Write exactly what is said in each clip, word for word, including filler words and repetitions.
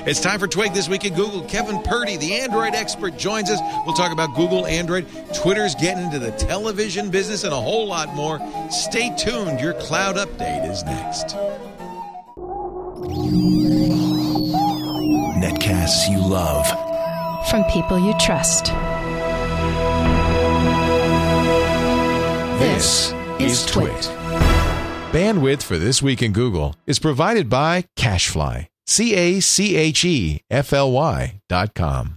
It's time for Twig This Week at Google. Kevin Purdy, the Android expert, joins us. We'll talk about Google, Android, Twitter's getting into the television business, and a whole lot more. Stay tuned. Your cloud update is next. Netcasts you love. From people you trust. This is Twit. Bandwidth for This Week in Google is provided by CacheFly. C A C H E F L Y dot com.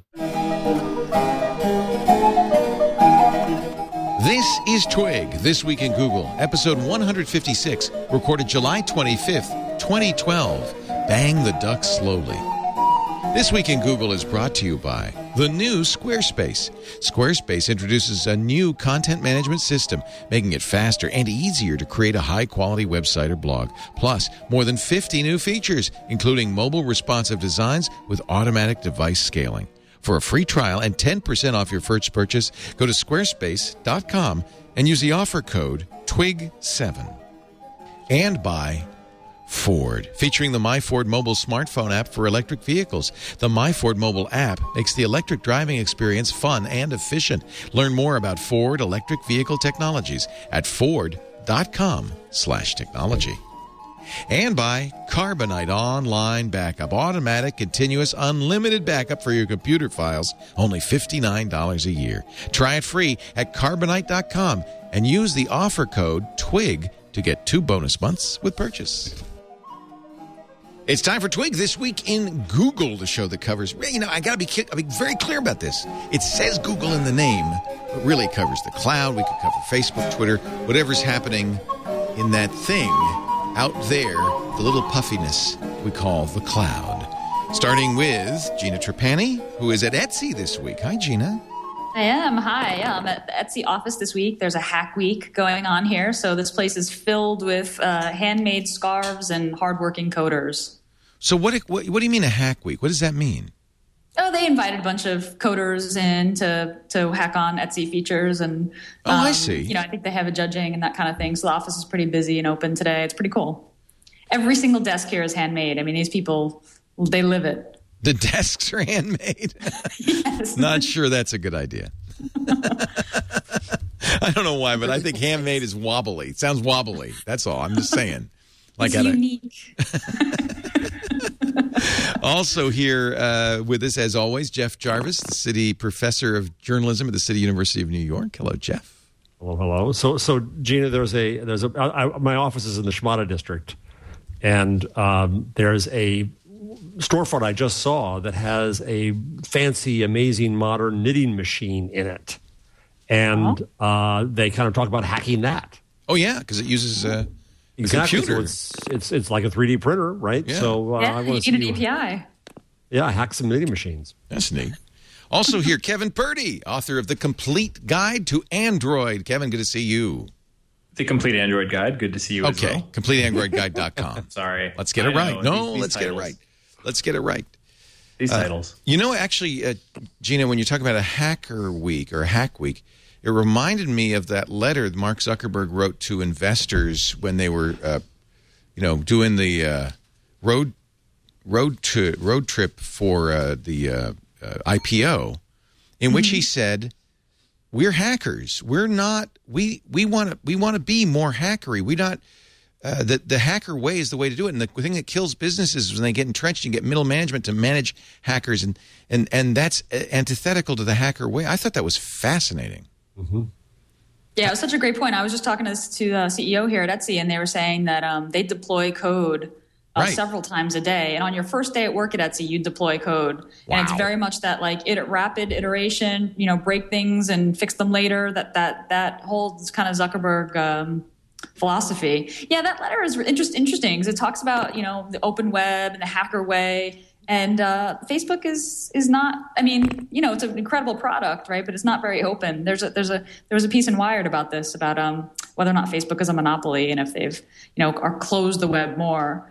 This is Twig, This Week in Google, episode one fifty-six, recorded July twenty-fifth, twenty twelve. Bang the duck slowly. This Week in Google is brought to you by the new Squarespace. Squarespace introduces a new content management system, making it faster and easier to create a high-quality website or blog. Plus, more than fifty new features, including mobile responsive designs with automatic device scaling. For a free trial and ten percent off your first purchase, go to squarespace dot com and use the offer code twig seven. And by Ford, featuring the MyFord mobile smartphone app for electric vehicles. The MyFord mobile app makes the electric driving experience fun and efficient. Learn more about Ford electric vehicle technologies at ford.com slash technology. And by Carbonite Online Backup, automatic, continuous, unlimited backup for your computer files, only fifty-nine dollars a year. Try it free at carbonite dot com and use the offer code TWIG to get two bonus months with purchase. It's time for Twig This Week in Google, the show that covers, you know, I got to be, be very clear about this. It says Google in the name, but really it covers the cloud. We could cover Facebook, Twitter, whatever's happening in that thing out there, the little puffiness we call the cloud. Starting with Gina Trapani, who is at Etsy this week. Hi, Gina. I am. Hi. Yeah, I'm at the Etsy office this week. There's a hack week going on here. So this place is filled with uh, handmade scarves and hardworking coders. So what, what what do you mean a hack week? What does that mean? Oh, they invited a bunch of coders in to, to hack on Etsy features. And, oh, um, I see. You know, I think they have a judging and that kind of thing. So the office is pretty busy and open today. It's pretty cool. Every single desk here is handmade. I mean, these people, they live it. The desks are handmade? Yes. Not sure that's a good idea. I don't know why, but I think handmade is wobbly. It sounds wobbly. That's all. I'm just saying. Like it's unique. Also here uh, with us, as always, Jeff Jarvis, the City Professor of Journalism at the City University of New York. Hello, Jeff. Hello, hello. So, so Gina, there's a there's a I, my office is in the Shmata district, and um, there's a storefront I just saw that has a fancy, amazing, modern knitting machine in it, and uh-huh. uh, they kind of talk about hacking that. Oh yeah, because it uses uh, exactly. a computer. So it's it's it's like a three D printer, right? Yeah. So uh, yeah, I want you to need an A P I. Yeah, hack some knitting machines. That's neat. Also here, Kevin Purdy, author of The Complete Guide to Android. Kevin, good to see you. The Complete Android Guide. Good to see you okay. as well. Okay, complete android guide dot com. Sorry. Let's get it I right. know. No, These, these let's titles. get it right. Let's get it right. These uh, titles. You know, actually, uh, Gina, when you talk about a hacker week or a hack week, it reminded me of that letter that Mark Zuckerberg wrote to investors when they were, uh, you know, doing the uh, road road to road trip for uh, the uh, uh, I P O, in which he said, "We're hackers. We're not. We we want to we want to be more hackery. We not." Uh, the, the hacker way is the way to do it. And the thing that kills businesses is when they get entrenched and get middle management to manage hackers. And, and, and that's antithetical to the hacker way. I thought that was fascinating. Mm-hmm. Yeah, it was such a great point. I was just talking to, to the C E O here at Etsy, and they were saying that um, they deploy code uh, right. several times a day. And on your first day at work at Etsy, you deploy code. Wow. And it's very much that like it, rapid iteration, you know, break things and fix them later. That, that, that whole kind of Zuckerberg um, philosophy. Yeah, that letter is interest, interesting because it talks about, you know, the open web and the hacker way. And uh, Facebook is is not. I mean, you know, it's an incredible product, right? But it's not very open. There's a there's a there was a piece in Wired about this, about um, whether or not Facebook is a monopoly and if they've, you know, are closed the web more.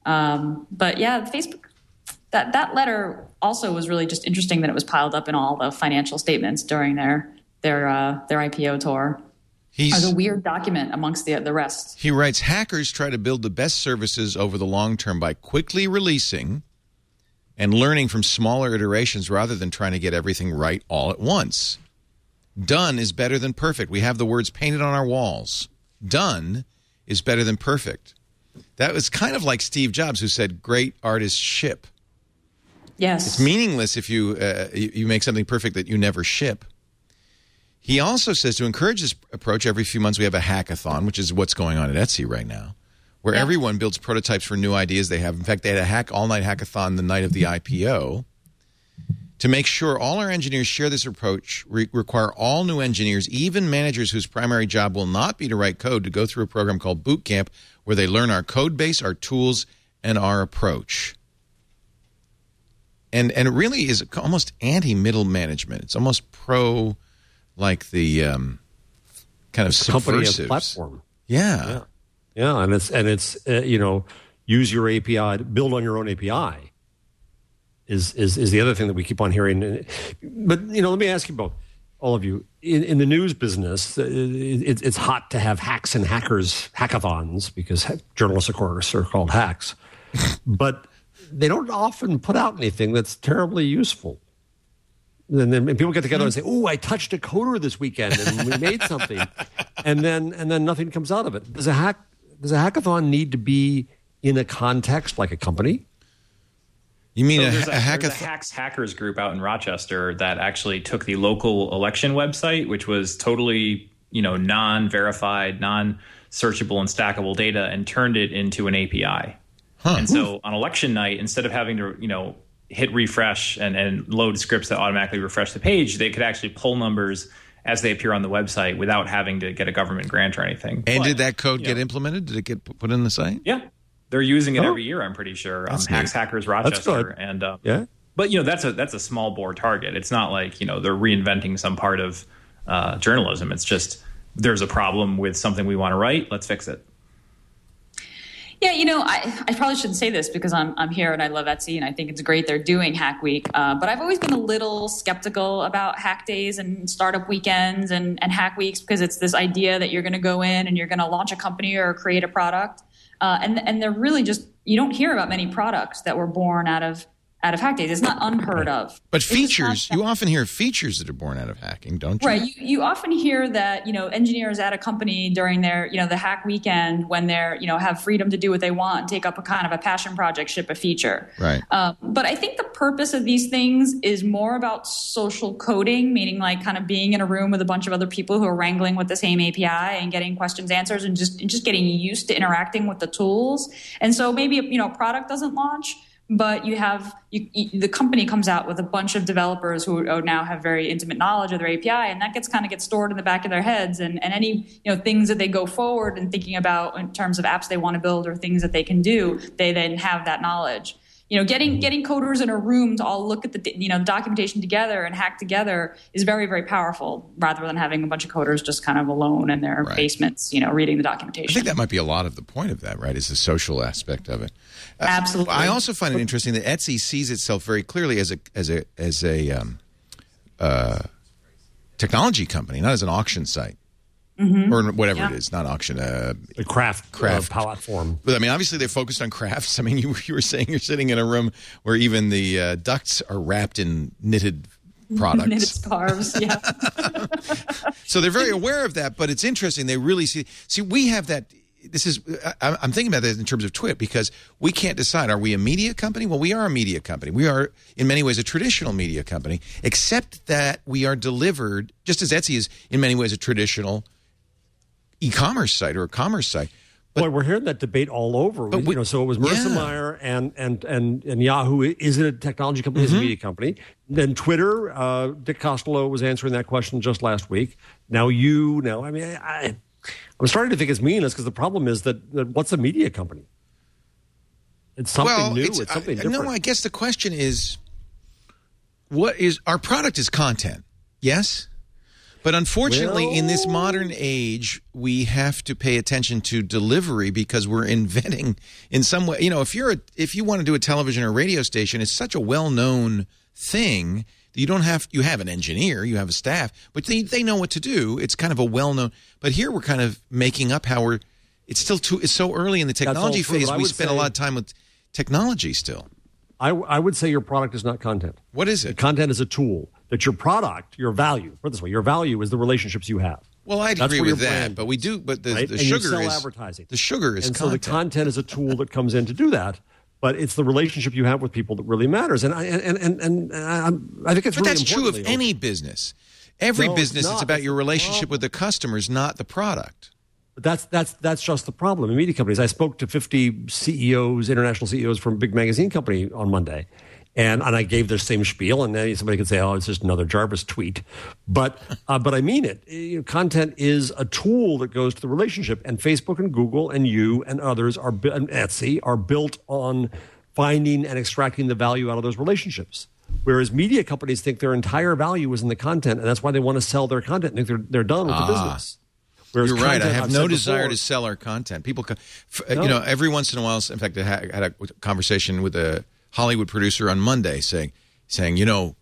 Um, but yeah, Facebook. That that letter also was really just interesting that it was piled up in all the financial statements during their their uh, their I P O tour. He's, as a weird document amongst the the rest. He writes, hackers try to build the best services over the long term by quickly releasing and learning from smaller iterations rather than trying to get everything right all at once. Done is better than perfect. We have the words painted on our walls. Done is better than perfect. That was kind of like Steve Jobs, who said, great artists ship. Yes. It's meaningless if you, uh, you you make something perfect that you never ship. He also says to encourage this approach, every few months we have a hackathon, which is what's going on at Etsy right now, where yeah. everyone builds prototypes for new ideas they have. In fact, they had a hack all-night hackathon the night of the I P O. To make sure all our engineers share this approach, re- require all new engineers, even managers whose primary job will not be to write code, to go through a program called Boot Camp, where they learn our code base, our tools, and our approach. And and it really is almost anti-middle management. It's almost pro, like the um, kind of company as subversives. platform. Yeah. yeah, yeah, and it's and it's uh, you know, use your A P I, build on your own A P I. Is is is the other thing that we keep on hearing. But you know, let me ask you both, all of you, in, in the news business, it, it, it's hot to have hacks and hackers hackathons because journalists, of course, are called hacks, but they don't often put out anything that's terribly useful. And then and people get together and say, "Oh, I touched a coder this weekend, and we made something," and then and then nothing comes out of it. Does a hack does a hackathon need to be in a context like a company? You mean so a, there's a, a hackathon? There's a hacks hackers group out in Rochester that actually took the local election website, which was totally, you know, non-verified, non-searchable and stackable data, and turned it into an A P I. Huh. And so on election night, instead of having to, you know, hit refresh and, and load scripts that automatically refresh the page, they could actually pull numbers as they appear on the website without having to get a government grant or anything. And but, did that code get know, implemented? Did it get put in the site? Yeah. They're using it oh. every year, I'm pretty sure. Um, That's Hacks neat. Hackers Rochester. And um, yeah. But, you know, that's a that's a small bore target. It's not like, you know, they're reinventing some part of uh, journalism. It's just there's a problem with something we want to write. Let's fix it. Yeah, you know, I, I probably shouldn't say this because I'm I'm here and I love Etsy and I think it's great they're doing Hack Week. Uh, but I've always been a little skeptical about Hack Days and startup weekends and, and Hack Weeks because it's this idea that you're going to go in and you're going to launch a company or create a product. Uh, and and they're really just, you don't hear about many products that were born out of out of Hack Days. It's not unheard of. But features, you often hear features that are born out of hacking, don't you? Right. You, you often hear that, you know, engineers at a company during their, you know, the hack weekend when they're, you know, have freedom to do what they want and take up a kind of a passion project, ship a feature. Right. Um, but I think the purpose of these things is more about social coding, meaning like kind of being in a room with a bunch of other people who are wrangling with the same A P I and getting questions, answers, and just, and just getting used to interacting with the tools. And so maybe, you know, a product doesn't launch, but you have you, you, the company comes out with a bunch of developers who now have very intimate knowledge of their A P I, and that gets kind of gets stored in the back of their heads. And, and any you know things that they go forward and thinking about in terms of apps they want to build or things that they can do, they then have that knowledge. You know, getting getting coders in a room to all look at the you know documentation together and hack together is very, very powerful, rather than having a bunch of coders just kind of alone in their right. basements, you know, reading the documentation. I think that might be a lot of the point of that, right? Is the social aspect of it. Uh, Absolutely. I also find it interesting that Etsy sees itself very clearly as a as a as a um, uh, technology company, not as an auction site. Mm-hmm. Or whatever yeah. it is, not auction. Uh, a craft, craft uh, platform. But I mean, obviously they're focused on crafts. I mean, you, you were saying you're sitting in a room where even the uh, ducts are wrapped in knitted products. Knitted scarves, yeah. So they're very aware of that, but it's interesting. They really see. See, we have that. This is. I, I'm thinking about this in terms of Twit because we can't decide. Are we a media company? Well, we are a media company. We are, in many ways, a traditional media company, except that we are delivered, just as Etsy is, in many ways, a traditional e-commerce site or a commerce site. But, Boy, we're hearing that debate all over. We, you know, so it was Marissa yeah. Mayer and, and and and Yahoo. Is it a technology company? Mm-hmm. Is it a media company? Then Twitter. Uh, Dick Costello was answering that question just last week. Now you know. I mean, I, I'm starting to think it's meaningless because the problem is that, that what's a media company? It's something well, new. It's, it's something I, different. No, I guess the question is, what is our product? Is content? Yes. But unfortunately, well, in this modern age, we have to pay attention to delivery because we're inventing in some way. You know, if you're a, if you want to do a television or radio station, it's such a well-known thing that you don't have. You have an engineer, you have a staff, but they they know what to do. It's kind of a well-known. But here we're kind of making up how we're. It's still too. It's so early in the technology phase. We spend say, a lot of time with technology still. I, I would say your product is not content. What is it? Content is a tool. That your product, your value, put it this way, your value is the relationships you have. Well, I'd That's agree where with your that, brand but we do. But the, right? the and you sugar sell is advertising. The sugar is and content. so the content is a tool that comes in to do that. But it's the relationship you have with people that really matters, and I and and and, and I, I think it's but really that's true of Leo. any business. Every No, it's business, it's, not. about That's your the relationship problem. with the customers, not the product. But that's that's that's just the problem in media companies. I spoke to fifty C E Os, international C E Os from a big magazine company on Monday. And and I gave their same spiel, and then somebody could say, "Oh, it's just another Jarvis tweet," but uh, but I mean it. You know, content is a tool that goes to the relationship, and Facebook and Google and you and others are bu- and Etsy are built on finding and extracting the value out of those relationships. Whereas media companies think their entire value is in the content, and that's why they want to sell their content. And think they're they're done with Ah. the business. Whereas You're right. I content, have I've no said desire before- to sell our content. People, co- f- No. you know, every once in a while. In fact, I had had a conversation with a Hollywood producer on Monday, saying, saying, you know,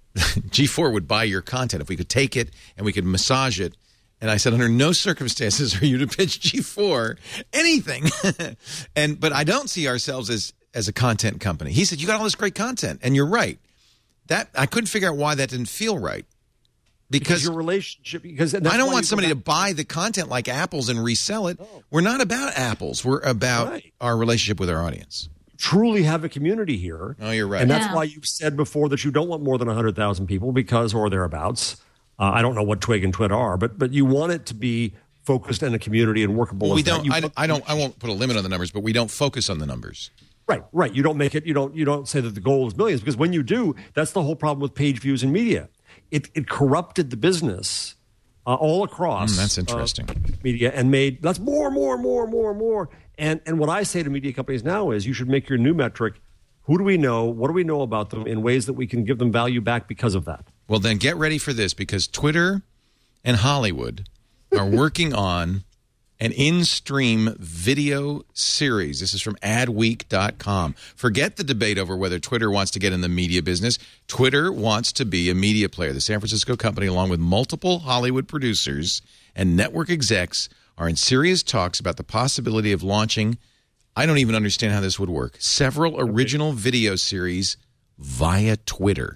G four would buy your content if we could take it and we could massage it. And I said, under no circumstances are you to pitch G four anything. and but I don't see ourselves as as a content company. He said, you got all this great content, and you're right. That I couldn't figure out why that didn't feel right. because Because your relationship. Because I don't want somebody to buy the content like apples and resell it. We're not about apples. We're about Right. our relationship with our audience. truly have a community here. Oh, you're right. And that's Yeah. why you've said before that you don't want more than one hundred thousand people because, or thereabouts. Uh, I don't know what Twig and Twit are, but but you want it to be focused in a community and workable. Well, we as that. don't. You I, want- I don't. I won't put a limit on the numbers, but we don't focus on the numbers. Right, right. You don't make it. You don't. You don't say that the goal is millions because when you do, that's the whole problem with page views in media. It it corrupted the business uh, all across. Mm, that's interesting. uh, media and made that's more, more, more, more, more. And and what I say to media companies now is you should make your new metric. Who do we know? What do we know about them in ways that we can give them value back because of that? Well, then get ready for this because Twitter and Hollywood are working on an in-stream video series. This is from adweek dot com. Forget the debate over whether Twitter wants to get in the media business. Twitter wants to be a media player. The San Francisco company, along with multiple Hollywood producers and network execs, are in serious talks about the possibility of launching, I don't even understand how this would work, several original video series via Twitter.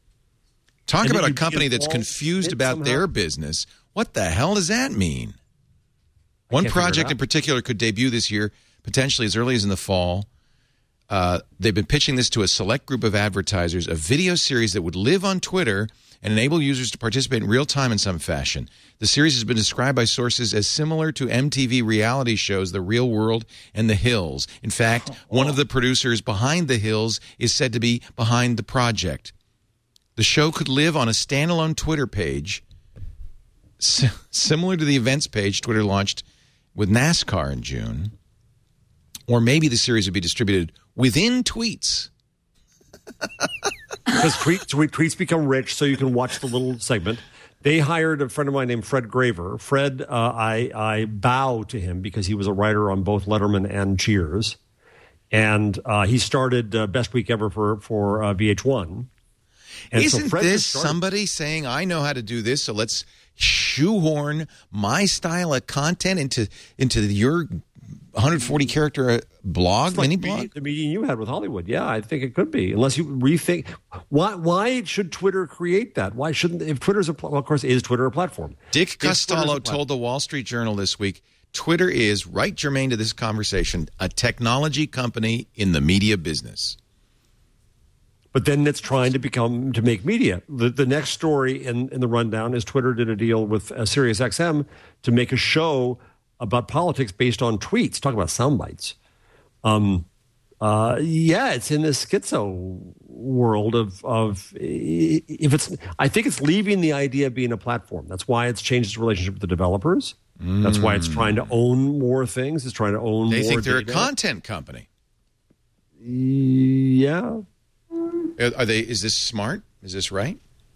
Talk And about that a you'd be company that's involved confused in about somehow? their business. What the hell does that mean? One can't figure it project out. in particular could debut this year, potentially as early as in the fall. Uh, they've been pitching this to a select group of advertisers, a video series that would live on Twitter and enable users to participate in real time in some fashion. The series has been described by sources as similar to M T V reality shows The Real World and The Hills. In fact, one of the producers behind The Hills is said to be behind the project. The show could live on a standalone Twitter page, s- similar to the events page Twitter launched with NASCAR in June. Or maybe the series would be distributed within tweets. Because tweet, tweet, tweets become rich, so you can watch the little segment. They hired a friend of mine named Fred Graver. Fred, uh, I, I bow to him because he was a writer on both Letterman and Cheers. And uh, he started uh, Best Week Ever for, for uh, V H one. And so Isn't Fred this just started- somebody saying, I know how to do this, so let's shoehorn my style of content into into your one hundred forty character blog, It's like mini the meeting- blog? The meeting you had with Hollywood. Yeah, I think it could be. Unless you rethink. Why Why should Twitter create that? Why shouldn't, if Twitter's a, pl- well, of course, is Twitter a platform? Dick If Twitter's a Costello platform- told the Wall Street Journal this week, Twitter is, right germane to this conversation, a technology company in the media business. But then it's trying to become, to make media. The, the next story in, in the rundown is Twitter did a deal with uh, SiriusXM to make a show about politics based on tweets. Talk about sound bites. Um, uh, yeah, it's in this schizo world of, of if it's, I think it's leaving the idea of being a platform. That's why it's changed its relationship with the developers. That's why it's trying to own more things. It's trying to own They more think they're data. a content company. Yeah. Are are they? Is this smart? Is this right?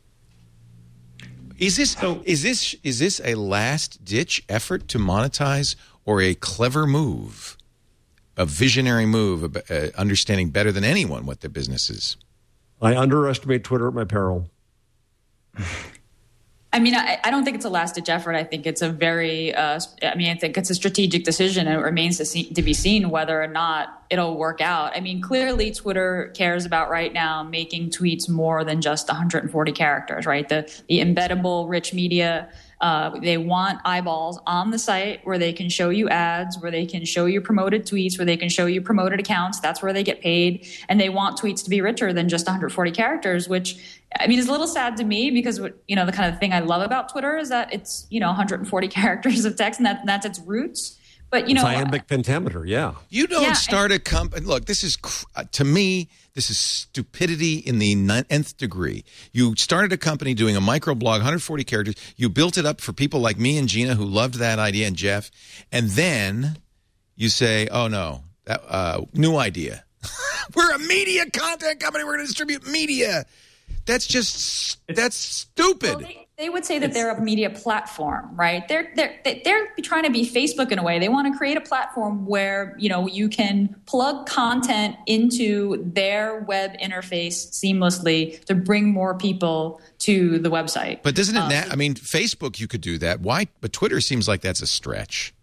Is this is this is this a last ditch effort to monetize or a clever move, a visionary move, uh, understanding better than anyone what their business is? I underestimate Twitter at my peril. I mean, I, I don't think it's a last-ditch effort. I think it's a very, uh, I mean, I think it's a strategic decision, and it remains to, see, to be seen whether or not it'll work out. I mean, clearly Twitter cares about right now making tweets more than just one hundred forty characters, right? The, the embeddable rich media, uh, they want eyeballs on the site where they can show you ads, where they can show you promoted tweets, where they can show you promoted accounts. That's where they get paid. And they want tweets to be richer than just one hundred forty characters, which, I mean, it's a little sad to me because, you know, the kind of thing I love about Twitter is that it's, you know, one hundred forty characters of text, and that, that's its roots. But, you know, it's iambic pentameter, yeah. You don't Yeah, start a company. Look, this is, cr- uh, to me, this is stupidity in the nth degree. You started a company doing a microblog, one hundred forty characters. You built it up for people like me and Gina who loved that idea, and Jeff. And then you say, oh, no, that, uh, new idea. We're a media content company. We're going to distribute media. That's just, that's stupid. Well, they, they would say that it's, they're a media platform, right? They're they're they're trying to be Facebook in a way. They want to create a platform where, you know, you can plug content into their web interface seamlessly to bring more people to the website. But doesn't it? Um, Na- I mean, Facebook, you could do that. Why? But Twitter seems like that's a stretch.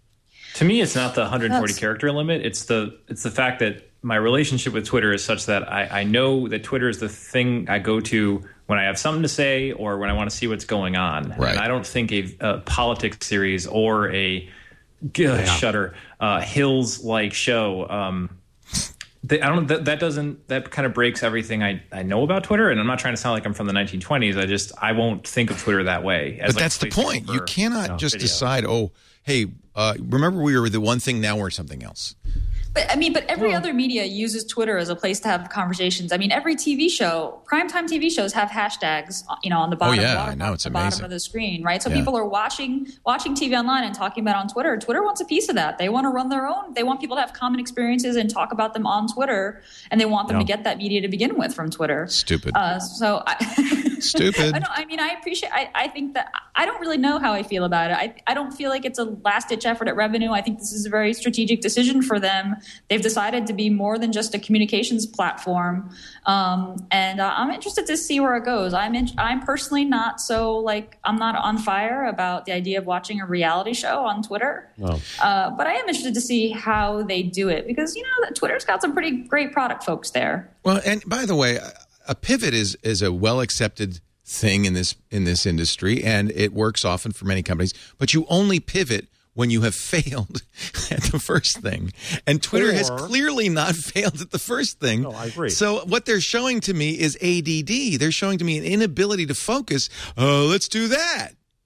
To me, it's not the one hundred forty character limit. It's the it's the fact that my relationship with Twitter is such that I, I know that Twitter is the thing I go to when I have something to say or when I want to see what's going on. Right. And I don't think a, a politics series or a yeah. Shudder uh, Hills-like show. Um, they, I don't. That, that doesn't. That kind of breaks everything I, I know about Twitter. And I'm not trying to sound like I'm from the nineteen twenties. I just I won't think of Twitter that way. As But like that's the point. You cannot no, just video. decide. Oh, hey, uh, remember we were the one thing. Now we're something else. But I mean, but every other media uses Twitter as a place to have conversations. I mean, every T V show, primetime T V shows have hashtags, you know, on the bottom, Oh, yeah, bottom, I know. It's the amazing. bottom of the screen, right? So Yeah. people are watching watching T V online and talking about it on Twitter. Twitter wants a piece of that. They want to run their own. They want people to have common experiences and talk about them on Twitter, and they want them Yeah. to get that media to begin with from Twitter. Stupid. Uh, so, I, Stupid. I, know, I mean, I appreciate. I, I think that I don't really know how I feel about it. I I don't feel like it's a last ditch effort at revenue. I think this is a very strategic decision for them. They've decided to be more than just a communications platform, um, and uh, I'm interested to see where it goes. I'm in, I'm personally not so like I'm not on fire about the idea of watching a reality show on Twitter, No. uh, but I am interested to see how they do it because you know Twitter's got some pretty great product folks there. Well, and by the way, a pivot is is a well accepted thing in this in this industry, and it works often for many companies. But you only pivot when you have failed at the first thing. And Twitter Or- has clearly not failed at the first thing. No, I agree. So what they're showing to me is A D D. They're showing to me an inability to focus. Oh, let's do that.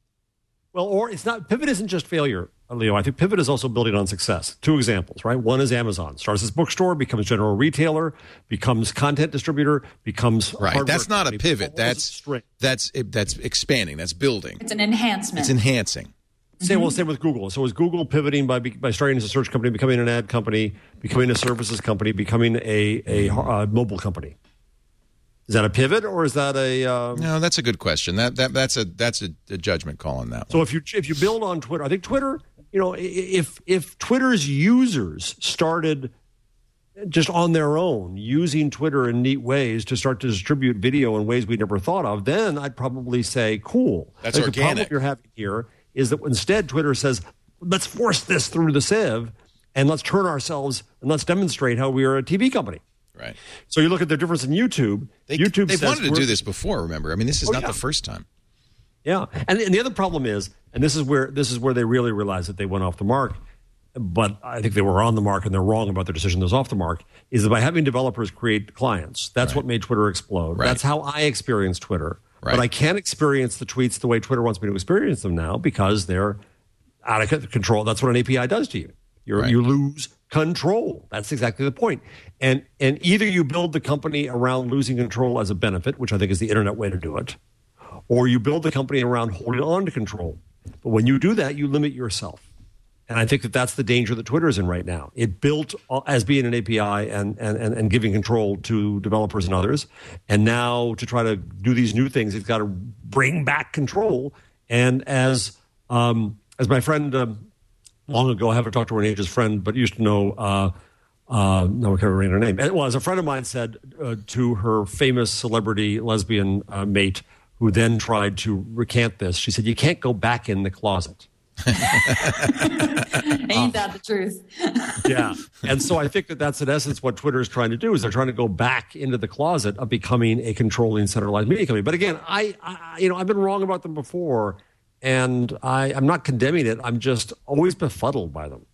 Well, or it's not, pivot isn't just failure, Leo. I think pivot is also building on success. Two examples, right? One is Amazon. Starts as bookstore, becomes general retailer, becomes content distributor, becomes Right. hardware That's not a company. pivot. All those That's string. that's that's expanding. That's building. It's an enhancement. It's enhancing. Same, well, same with Google. So is Google pivoting by by starting as a search company, becoming an ad company, becoming a services company, becoming a a uh, mobile company? Is that a pivot or is that a? Um, No, that's a good question. That that that's a that's a, a judgment call on that so one. if you if you build on Twitter, I think Twitter, you know, i- if if Twitter's users started just on their own using Twitter in neat ways to start to distribute video in ways we never thought of, then I'd probably say, cool. That's I think the problem organic. you're having here is that instead Twitter says, let's force this through the sieve and let's turn ourselves and let's demonstrate how we are a T V company. Right. So you look at the difference in YouTube. They, YouTube they've says wanted to we're- do this before, remember? I mean, this is Oh, not yeah. the first time. Yeah, and, and the other problem is, and this is where this is where they really realize that they went off the mark, but I think they were on the mark and they're wrong about their decision that was off the mark, is that by having developers create clients, that's Right. what made Twitter explode. Right. That's how I experience Twitter. Right. But I can't experience the tweets the way Twitter wants me to experience them now because they're out of c- control. That's what an A P I does to you. You're, Right. You lose control. That's exactly the point. And and either you build the company around losing control as a benefit, which I think is the internet way to do it, or you build the company around holding on to control. But when you do that, you limit yourself. And I think that that's the danger that Twitter is in right now. It built as being an A P I and, and, and, and giving control to developers and others. And now to try to do these new things, it's got to bring back control. And as um, as my friend um, long ago, I haven't talked to her age as friend, but used to know, uh, uh, no, I can't remember her name. Well, as a friend of mine said uh, to her famous celebrity lesbian uh, mate, who then tried to recant this. She said, "You can't go back in the closet." Ain't that the truth? Yeah. And so I think that that's in essence what Twitter is trying to do is they're trying to go back into the closet of becoming a controlling centralized media company. But again, I, I you know, I've been wrong about them before, and I, I'm not condemning it. I'm just always befuddled by them.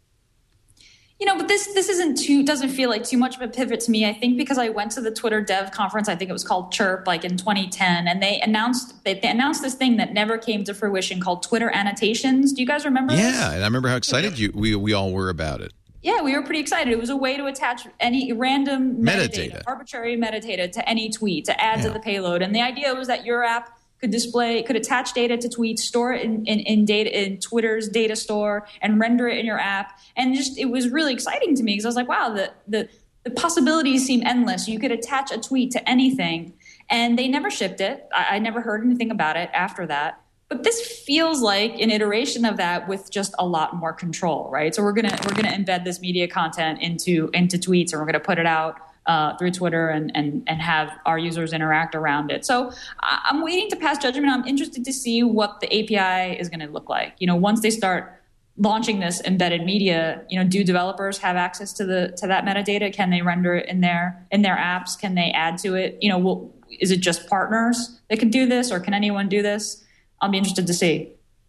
You know, but this this isn't too doesn't feel like too much of a pivot to me. I think because I went to the Twitter Dev conference, I think it was called Chirp, like in twenty ten, and they announced they, they announced this thing that never came to fruition called Twitter annotations. Do you guys remember? Yeah, this? and I remember how excited you we we all were about it. Yeah, we were pretty excited. It was a way to attach any random metadata, Metadata. arbitrary metadata to any tweet to add Yeah. to the payload. And the idea was that your app could display, could attach data to tweets, store it in, in, in data in Twitter's data store, and render it in your app. And just it was really exciting to me because I was like, wow, the the the possibilities seem endless. You could attach a tweet to anything, and they never shipped it. I, I never heard anything about it after that. But this feels like an iteration of that with just a lot more control, right? So we're gonna we're gonna embed this media content into into tweets, and we're gonna put it out uh, through Twitter and and and have our users interact around it. So I- I'm waiting to pass judgment. I'm interested to see what the A P I is going to look like. You know, once they start launching this embedded media, you know, do developers have access to the to that metadata? Can they render it in their in their apps? Can they add to it? You know, will, is it just partners that can do this, or can anyone do this? I'll be interested to see.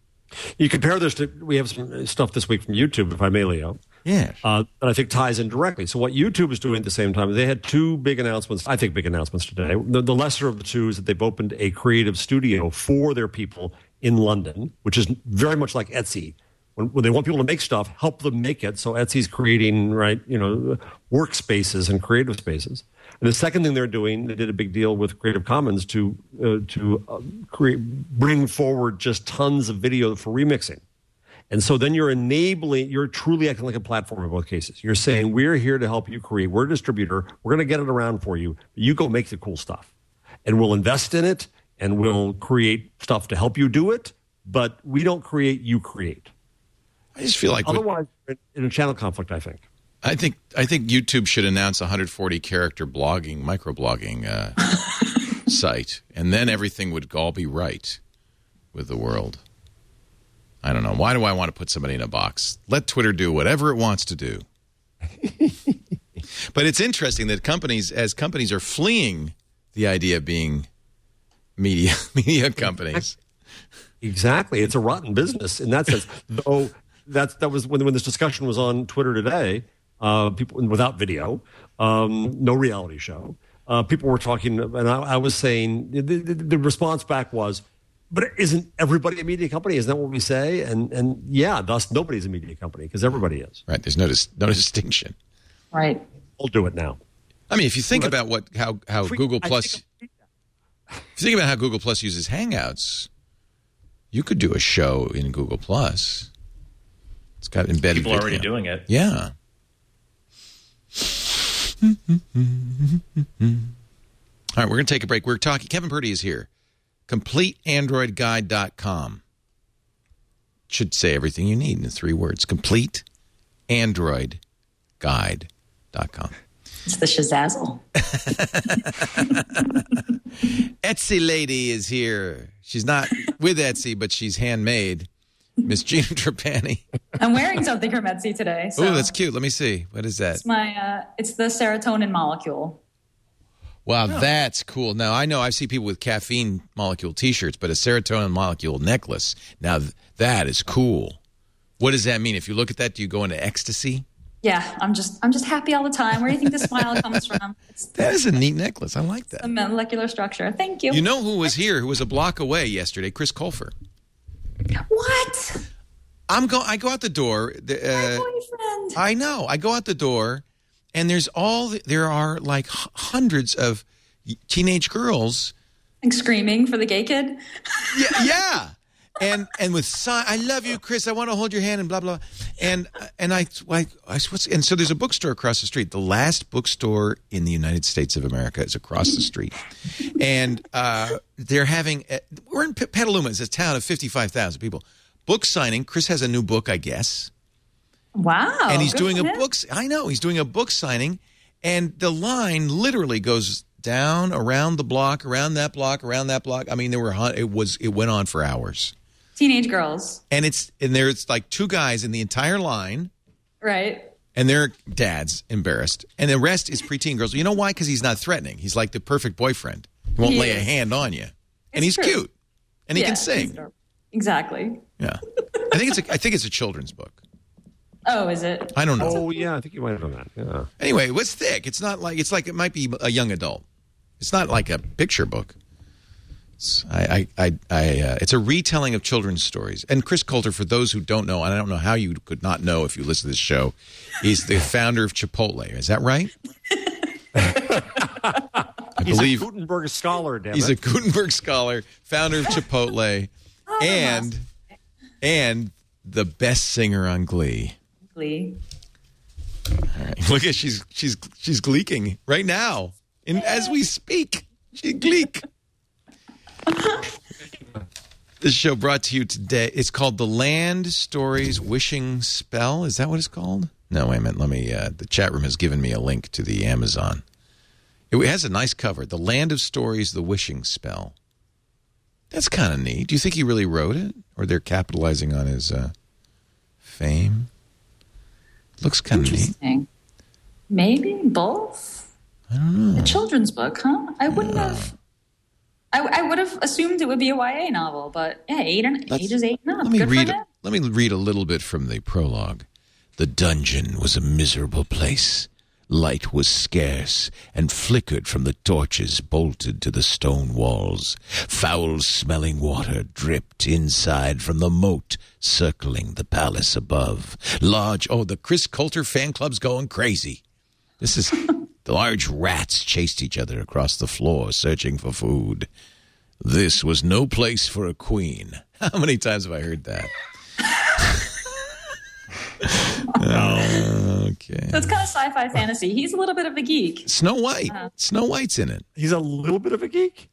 You compare this to, we have some stuff this week from YouTube, if I may, Leo. Yeah. Uh, that I think ties in directly. So what YouTube is doing at the same time, they had two big announcements, I think big announcements today. The, the lesser of the two is that they've opened a creative studio for their people in London, which is very much like Etsy. When, when they want people to make stuff, help them make it. So Etsy's creating, right, you know, workspaces and creative spaces. And the second thing they're doing, they did a big deal with Creative Commons to uh, to uh, create, bring forward just tons of video for remixing. And so then you're enabling, you're truly acting like a platform in both cases. You're saying, we're here to help you create. We're a distributor. We're going to get it around for you. You go make the cool stuff. And we'll invest in it, and we'll create stuff to help you do it. But we don't create, you create. I just feel like Otherwise, with, in a channel conflict, I think. I think I think YouTube should announce a one hundred forty character blogging, microblogging uh, site, and then everything would all be right with the world. I don't know. Why do I want to put somebody in a box? Let Twitter do whatever it wants to do. But it's interesting that companies, as companies are fleeing the idea of being media media companies. Exactly. It's a rotten business in that sense. Though that's, that was when, when this discussion was on Twitter today, uh, people without video, um, no reality show. Uh, people were talking, and I, I was saying, the, the, the response back was, but isn't everybody a media company? Isn't that what we say? And and yeah, thus nobody's a media company because everybody is. Right. There's no dis- no distinction. Right. We'll do it now. I mean, if you think about what how how we, Google I Plus, think, if you think about how Google Plus uses Hangouts, you could do a show in Google Plus. It's got embedded. People are video. already doing it. Yeah. All right, we're going to take a break. We're talking. Kevin Purdy is here. complete android guide dot com. Should say everything you need in three words. complete android guide dot com. It's the shazazzle. Etsy lady is here. She's not with Etsy, but she's handmade. Miss Gina Trapani. I'm wearing something from Etsy today. So Oh, that's cute. Let me see. What is that? It's my. Uh, it's the serotonin molecule. Wow, that's cool. Now, I know I see people with caffeine molecule T-shirts, but a serotonin molecule necklace. Now, th- that is cool. What does that mean? If you look at that, do you go into ecstasy? Yeah, I'm just. I'm just happy all the time. Where do you think the smile comes from? It's That is a neat necklace. I like that. the molecular structure. Thank you. You know who was here, who was a block away yesterday? Chris Colfer. What? I'm go. I go out the door. The, My uh, boyfriend. I know. I go out the door, and there's all. The, there are like h- hundreds of teenage girls. Like screaming for the gay kid. Yeah, yeah. And and with sign, I love you, Chris. I want to hold your hand and blah blah. And and I I, I what's, and so there's a bookstore across the street. The last bookstore in the United States of America is across the street, and uh, they're having. We're in Petaluma. It's a town of fifty-five thousand people. Book signing. Chris has a new book, I guess. Wow. And he's good doing for a him. book. I know he's doing a book signing, and the line literally goes down around the block, around that block, around that block. I mean, there were it was it went on for hours. Teenage girls. And it's and there's like two guys in the entire line. Right. And their dads embarrassed. And the rest is preteen girls. You know why? Because he's not threatening. He's like the perfect boyfriend. He won't He lay is. a hand on you. And It's he's true. cute. And he Yeah, can he's sing. adorable. Exactly. Yeah. I think it's a I think it's a children's book. Oh, is it? I don't know. Oh, yeah, I think you might have done that. Yeah. Anyway, it was thick. It's not like it's like it might be a young adult. It's not like a picture book. It's, I, I, I, I uh, it's a retelling of children's stories. And Chris Coulter, for those who don't know, and I don't know how you could not know if you listen to this show, he's the founder of Chipotle. Is that right? I He's believe a Gutenberg scholar, damn he's it. a Gutenberg scholar, founder of Chipotle, and and the best singer on Glee. Glee. All right. Look at she's she's she's gleeking right now, in as we speak. She gleek. This show brought to you today. It's called The Land Stories Wishing Spell. Is that what it's called? No, wait a minute. Let me. Uh, the chat room has given me a link to the Amazon. It has a nice cover. The Land of Stories, The Wishing Spell. That's kind of neat. Do you think he really wrote it, or they're capitalizing on his uh, fame? Looks kind of neat. Interesting. Maybe both. I don't know. A children's book, huh? I wouldn't have. I, I would have assumed it would be a Y A novel, but yeah, eight and Let's- ages eight and up. Let me Good read. for him. Let me read a little bit from the prologue. The dungeon was a miserable place. Light was scarce and flickered from the torches bolted to the stone walls. Foul-smelling water dripped inside from the moat circling the palace above. Large, oh, the Chris Coulter fan club's going crazy. This is, the large rats chased each other across the floor searching for food. This was no place for a queen. How many times have I heard that? Oh, okay. So it's kind of sci-fi fantasy. He's a little bit of a geek. Snow White. Snow White's in it. He's a little bit of a geek.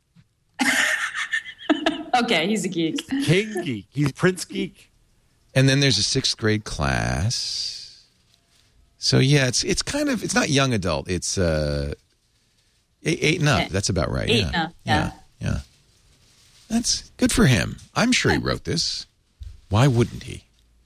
Okay, he's a geek. King geek. He's Prince geek. And then there's a sixth grade class. So yeah, it's it's kind of it's not young adult. It's uh, eight, eight and up. Yeah. That's about right. Eight yeah. and up, yeah, yeah. yeah. That's good for him. I'm sure he wrote this. Why wouldn't he?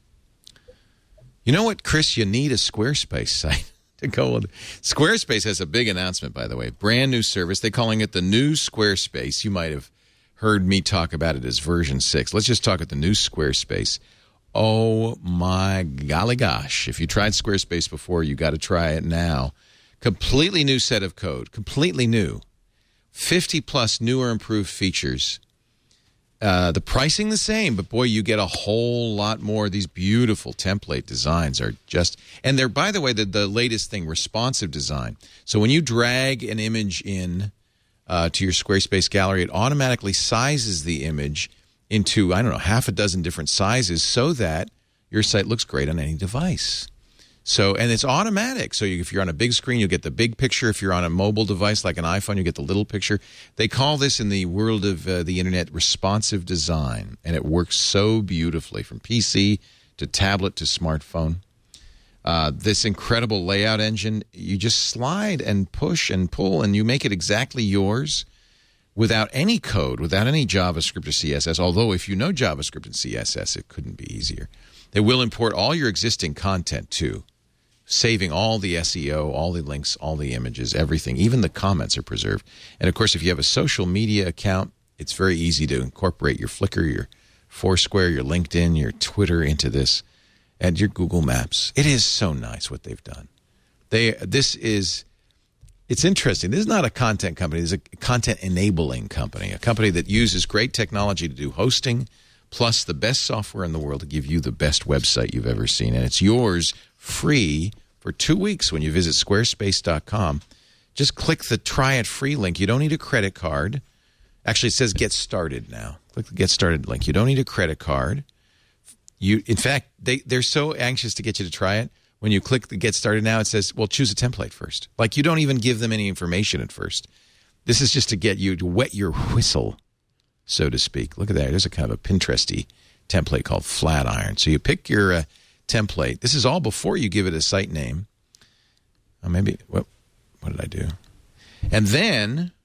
You know what, Chris? You need a Squarespace site to go with. Squarespace has a big announcement, by the way. Brand new service. They're calling it the new Squarespace. You might have heard me talk about it as version six. Let's just talk about the new Squarespace. Oh, my golly gosh. If you tried Squarespace before, you got to try it now. Completely new set of code. Completely new. fifty plus newer improved features. Uh, the pricing the same, but boy, you get a whole lot more. These beautiful template designs are just, and they're, by the way, the, the latest thing, responsive design. So when you drag an image in uh, to your Squarespace gallery, it automatically sizes the image into, I don't know, half a dozen different sizes so that your site looks great on any device. So, and it's automatic. So you, if you're on a big screen, you'll get the big picture. If you're on a mobile device like an iPhone, you get the little picture. They call this in the world of uh, the internet responsive design, and it works so beautifully from P C to tablet to smartphone. Uh, this incredible layout engine, you just slide and push and pull, and you make it exactly yours without any code, without any JavaScript or C S S. Although if you know JavaScript and C S S, it couldn't be easier. They will import all your existing content too, saving all the S E O, all the links, all the images, everything. Even the comments are preserved. And, of course, if you have a social media account, it's very easy to incorporate your Flickr, your Foursquare, your LinkedIn, your Twitter into this, and your Google Maps. It is so nice what they've done. They This is, it's interesting. This is not a content company. This is a content-enabling company, a company that uses great technology to do hosting, plus the best software in the world to give you the best website you've ever seen. And it's yours free for two weeks when you visit squarespace dot com. Just click the try it free link. You don't need a credit card. Actually, it says get started now. Click the get started link. You don't need a credit card. You, in fact, they, they're so anxious to get you to try it. When you click the get started now, it says, well, choose a template first. Like you don't even give them any information at first. This is just to get you to wet your whistle, so to speak. Look at that. There's a kind of a Pinteresty template called Flatiron. So you pick your uh, template. This is all before you give it a site name. Oh, maybe, what, what did I do? And then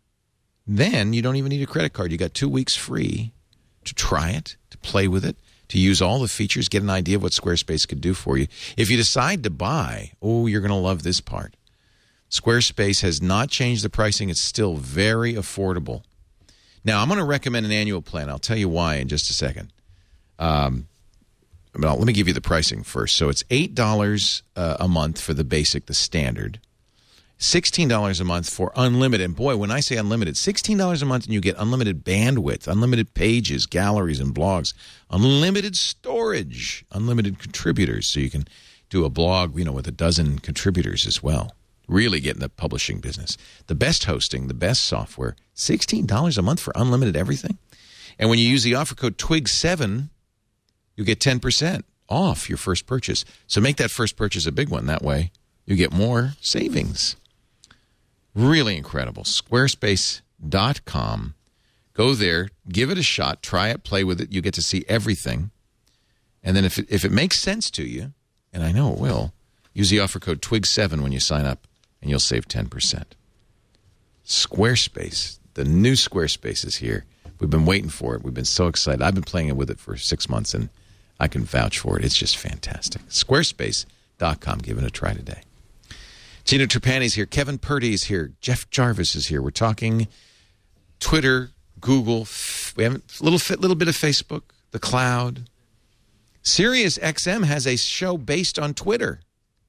then you don't even need a credit card. You got two weeks free to try it, to play with it, to use all the features, get an idea of what Squarespace could do for you. If you decide to buy, oh, you're going to love this part. Squarespace has not changed the pricing. It's still very affordable. Now, I'm going to recommend an annual plan. I'll tell you why in just a second. Um, well, let me give you the pricing first. So it's eight dollars uh, a month for the basic, the standard. sixteen dollars a month for unlimited. And boy, when I say unlimited, sixteen dollars a month and you get unlimited bandwidth, unlimited pages, galleries, and blogs, unlimited storage, unlimited contributors. So you can do a blog, you know, with a dozen contributors as well. Really get in the publishing business. The best hosting, the best software, sixteen dollars a month for unlimited everything. And when you use the offer code Twig seven, you get ten percent off your first purchase. So make that first purchase a big one. That way you get more savings. Really incredible. Squarespace dot com. Go there, give it a shot, try it, play with it. You get to see everything. And then if it, if it makes sense to you, and I know it will, use the offer code Twig seven when you sign up, and you'll save ten percent. Squarespace. The new Squarespace is here. We've been waiting for it. We've been so excited. I've been playing with it for six months, and I can vouch for it. It's just fantastic. Squarespace dot com. Give it a try today. Gina Trapani's here. Kevin Purdy's here. Jeff Jarvis is here. We're talking Twitter, Google. We have a little, little bit of Facebook, the cloud. Sirius X M has a show based on Twitter.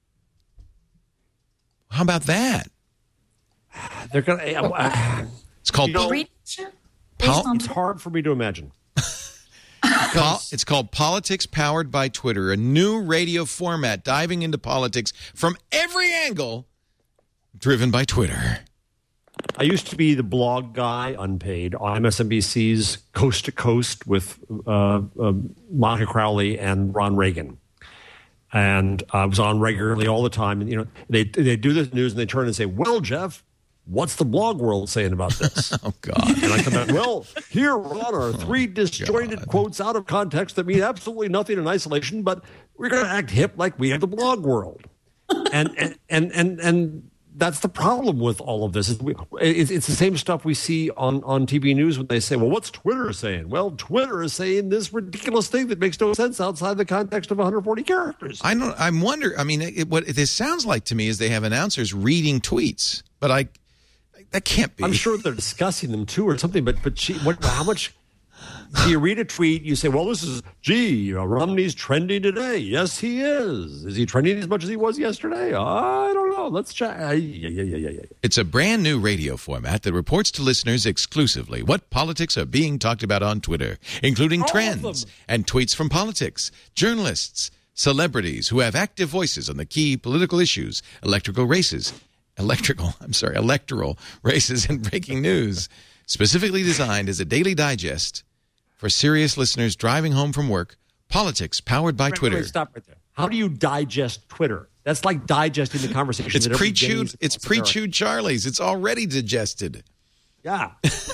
How about that? They're gonna. Uh, it's called. You know, Pol- it's hard for me to imagine. Pol- it's called Politics Powered by Twitter, a new radio format diving into politics from every angle, driven by Twitter. I used to be the blog guy, unpaid, on M S N B C's Coast to Coast with uh, uh, Monica Crowley and Ron Reagan. And I was on regularly all the time. And, you know, they they do this news and they turn and say, well, Jeff, what's the blog world saying about this? Oh, God. And I come back, well, here, Ron, are three disjointed God. quotes out of context that mean absolutely nothing in isolation, but we're going to act hip like we have the blog world. and, and, and, and, and that's the problem with all of this. It's, it's the same stuff we see on, on T V news when they say, well, what's Twitter saying? Well, Twitter is saying this ridiculous thing that makes no sense outside the context of one hundred forty characters. I don't, I'm wonder. I mean, it, what this sounds like to me is they have announcers reading tweets, but I, that can't be. I'm sure they're discussing them too or something, but, but she, what, how much... So you read a tweet, you say, well, this is, gee, you know, Romney's trending today. Yes, he is. Is he trending as much as he was yesterday? I don't know. Let's check. Yeah, yeah, yeah, yeah, yeah. It's a brand new radio format that reports to listeners exclusively what politics are being talked about on Twitter, including All trends and tweets from politics, journalists, celebrities who have active voices on the key political issues, electrical races, electrical, I'm sorry, electoral races and breaking news, specifically designed as a daily digest for serious listeners driving home from work. Politics powered by wait, Twitter. Wait, stop right there. How do you digest Twitter? That's like digesting the conversation. It's that pre-chewed. It's pre-chewed Charlie's. It's already digested. Yeah.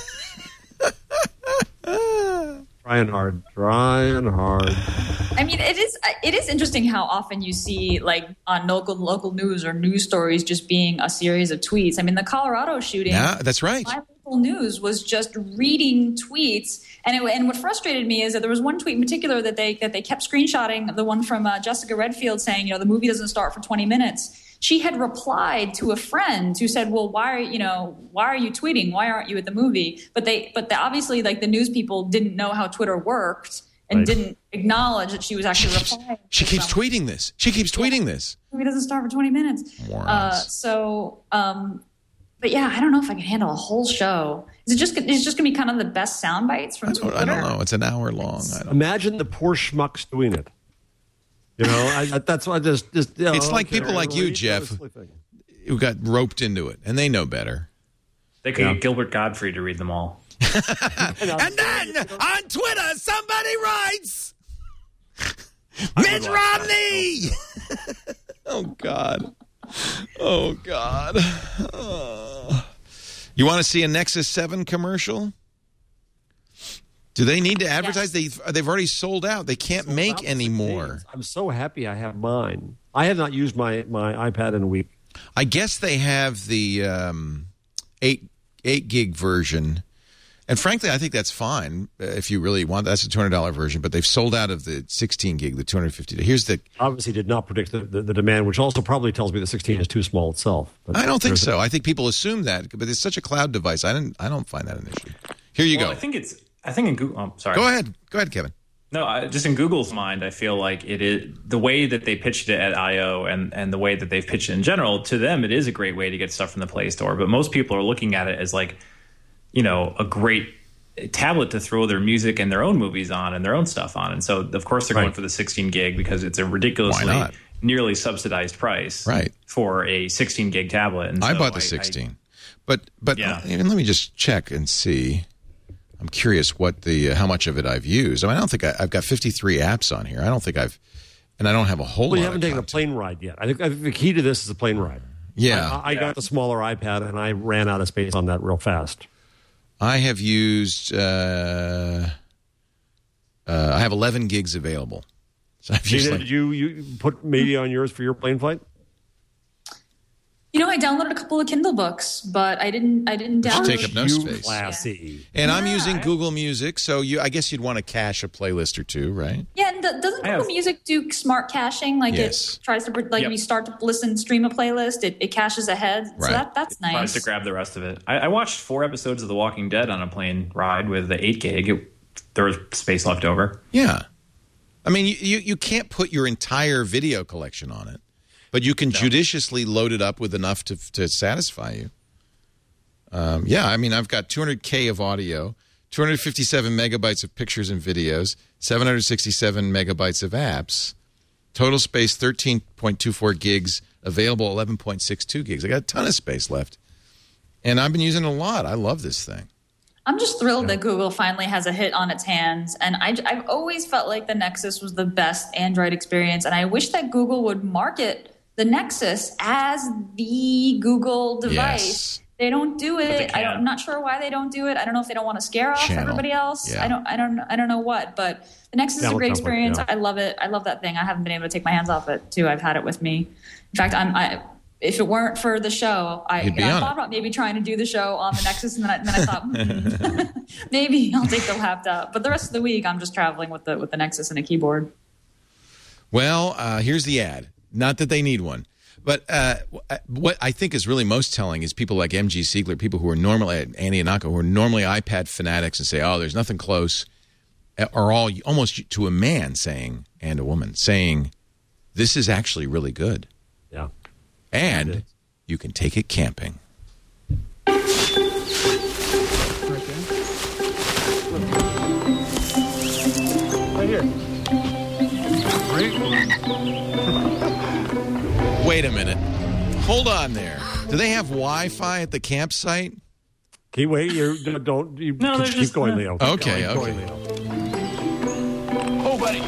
Trying hard. Trying hard. I mean, it is it is interesting how often you see, like, on local local news or news stories just being a series of tweets. I mean, the Colorado shooting. Yeah, that's right. My local news was just reading tweets, and it, and what frustrated me is that there was one tweet in particular that they that they kept screenshotting, the one from uh, Jessica Redfield saying, you know, the movie doesn't start for twenty minutes. She had replied to a friend who said, well, why are you know why are you tweeting? Why aren't you at the movie? But they but they, obviously, like, the news people didn't know how Twitter worked. And right. didn't acknowledge that she was actually she keeps, replying. She keeps tweeting this. She keeps tweeting yeah. this. The movie doesn't start for twenty minutes. Uh, so, um, but yeah, I don't know if I can handle a whole show. Is it just? Is it just going to be kind of the best sound bites from I don't, Twitter? I don't know. It's an hour long. I don't Imagine the poor schmucks doing it. You know, I, that's why I just. just you know, it's like people like you, Jeff, who got roped into it, and they know better. They could yeah. get Gilbert Godfrey to read them all. And then on Twitter, somebody writes, Mitt Romney. Oh, God. Oh, God. Oh. You want to see a Nexus seven commercial? Do they need to advertise? Yes. They, they've already sold out. They can't sold make any more. I'm so happy I have mine. I have not used my, my iPad in a week. I guess they have the um, eight eight gig version. And frankly, I think that's fine uh, if you really want. That's a two hundred dollars version, but they've sold out of the sixteen gig, the two hundred fifty. Here's the obviously did not predict the, the, the demand, which also probably tells me the sixteen is too small itself. But I don't think so. A, I think people assume that, but it's such a cloud device. I didn't. I don't find that an issue. Here you well, go. I think it's. I think in Google. Oh, sorry. Go ahead. Go ahead, Kevin. No, I, just in Google's mind, I feel like it is the way that they pitched it at I O and, and the way that they've pitched it in general. To them, it is a great way to get stuff from the Play Store. But most people are looking at it as like, you know, a great tablet to throw their music and their own movies on and their own stuff on. And so, of course, they're right. going for the sixteen gig because it's a ridiculously nearly subsidized price right. for a sixteen gig tablet. And I so bought the I, sixteen, I, but but yeah. and let me just check and see. I'm curious what the uh, how much of it I've used. I mean, I don't think I, I've got fifty-three apps on here. I don't think I've, and I don't have a whole. Well, lot you haven't of taken content. a plane ride yet. I think, I think the key to this is a plane ride. Yeah, I, I yeah. got the smaller iPad and I ran out of space on that real fast. I have used. Uh, uh, I have eleven gigs available. So I've used Gina, like, did you, you put media on yours for your plane flight? You know, I downloaded a couple of Kindle books, but I didn't. I didn't Which download. take up no You space. classy. And I'm Yeah, using I- Google Music, so you. I guess you'd want to cache a playlist or two, right? Yeah, and th- doesn't I Google have- Music do smart caching? Like Yes. it tries to like Yep. when you start to listen, stream a playlist, it, it caches ahead. Right. So that that's tries nice. to grab the rest of it. I, I watched four episodes of The Walking Dead on a plane ride with the eight gig. It, there was space left over. Yeah. I mean, you, you, you can't put your entire video collection on it, but you can No. judiciously load it up with enough to to satisfy you. Um, yeah, I mean, I've got two hundred K of audio, two hundred fifty-seven megabytes of pictures and videos, seven hundred sixty-seven megabytes of apps, total space thirteen point two four gigs, available eleven point six two gigs. I got a ton of space left, and I've been using it a lot. I love this thing. I'm just thrilled that Google finally has a hit on its hands. And I, I've always felt like the Nexus was the best Android experience. And I wish that Google would market the Nexus as the Google device. Yes. They don't do they it. I don't, can. I'm not sure why they don't do it. I don't know if they don't want to scare off Channel. everybody else. Yeah. I don't. I don't. I don't know what. But the Nexus is a Channel great coverage, experience. yeah. I love it. I love that thing. I haven't been able to take my hands off it too. I've had it with me. In fact, I'm. I, if it weren't for the show, I, You'd be I on thought it. about maybe trying to do the show on the Nexus, and then I, and then I thought hmm, maybe I'll take the laptop. But the rest of the week, I'm just traveling with the with the Nexus and a keyboard. Well, uh, here's the ad. Not that they need one. But uh, what I think is really most telling is people like M G Siegler, people who are normally, Andy Anaka, who are normally iPad fanatics and say, oh, there's nothing close, are all almost to a man saying, and a woman, saying, this is actually really good. Yeah. And you can take it camping. Right here. Wait a minute. Hold on there. Do they have Wi-Fi at the campsite? Keep wait. You don't. don't you No, keep, they're keep just- going, Leo. Keep Okay, going, okay. going, Leo. Oh, buddy.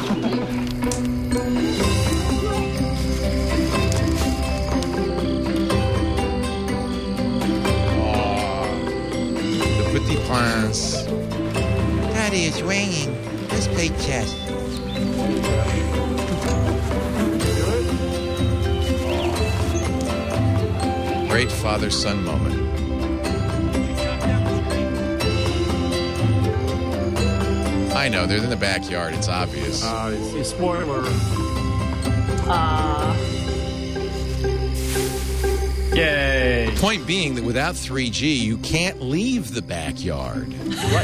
The Petit Prince. Daddy, it's raining. Let's play chess. Great father-son moment. I know, they're in the backyard. It's obvious. Uh, it's, it's spoiler. Uh, Yay! Point being that without three G, you can't leave the backyard.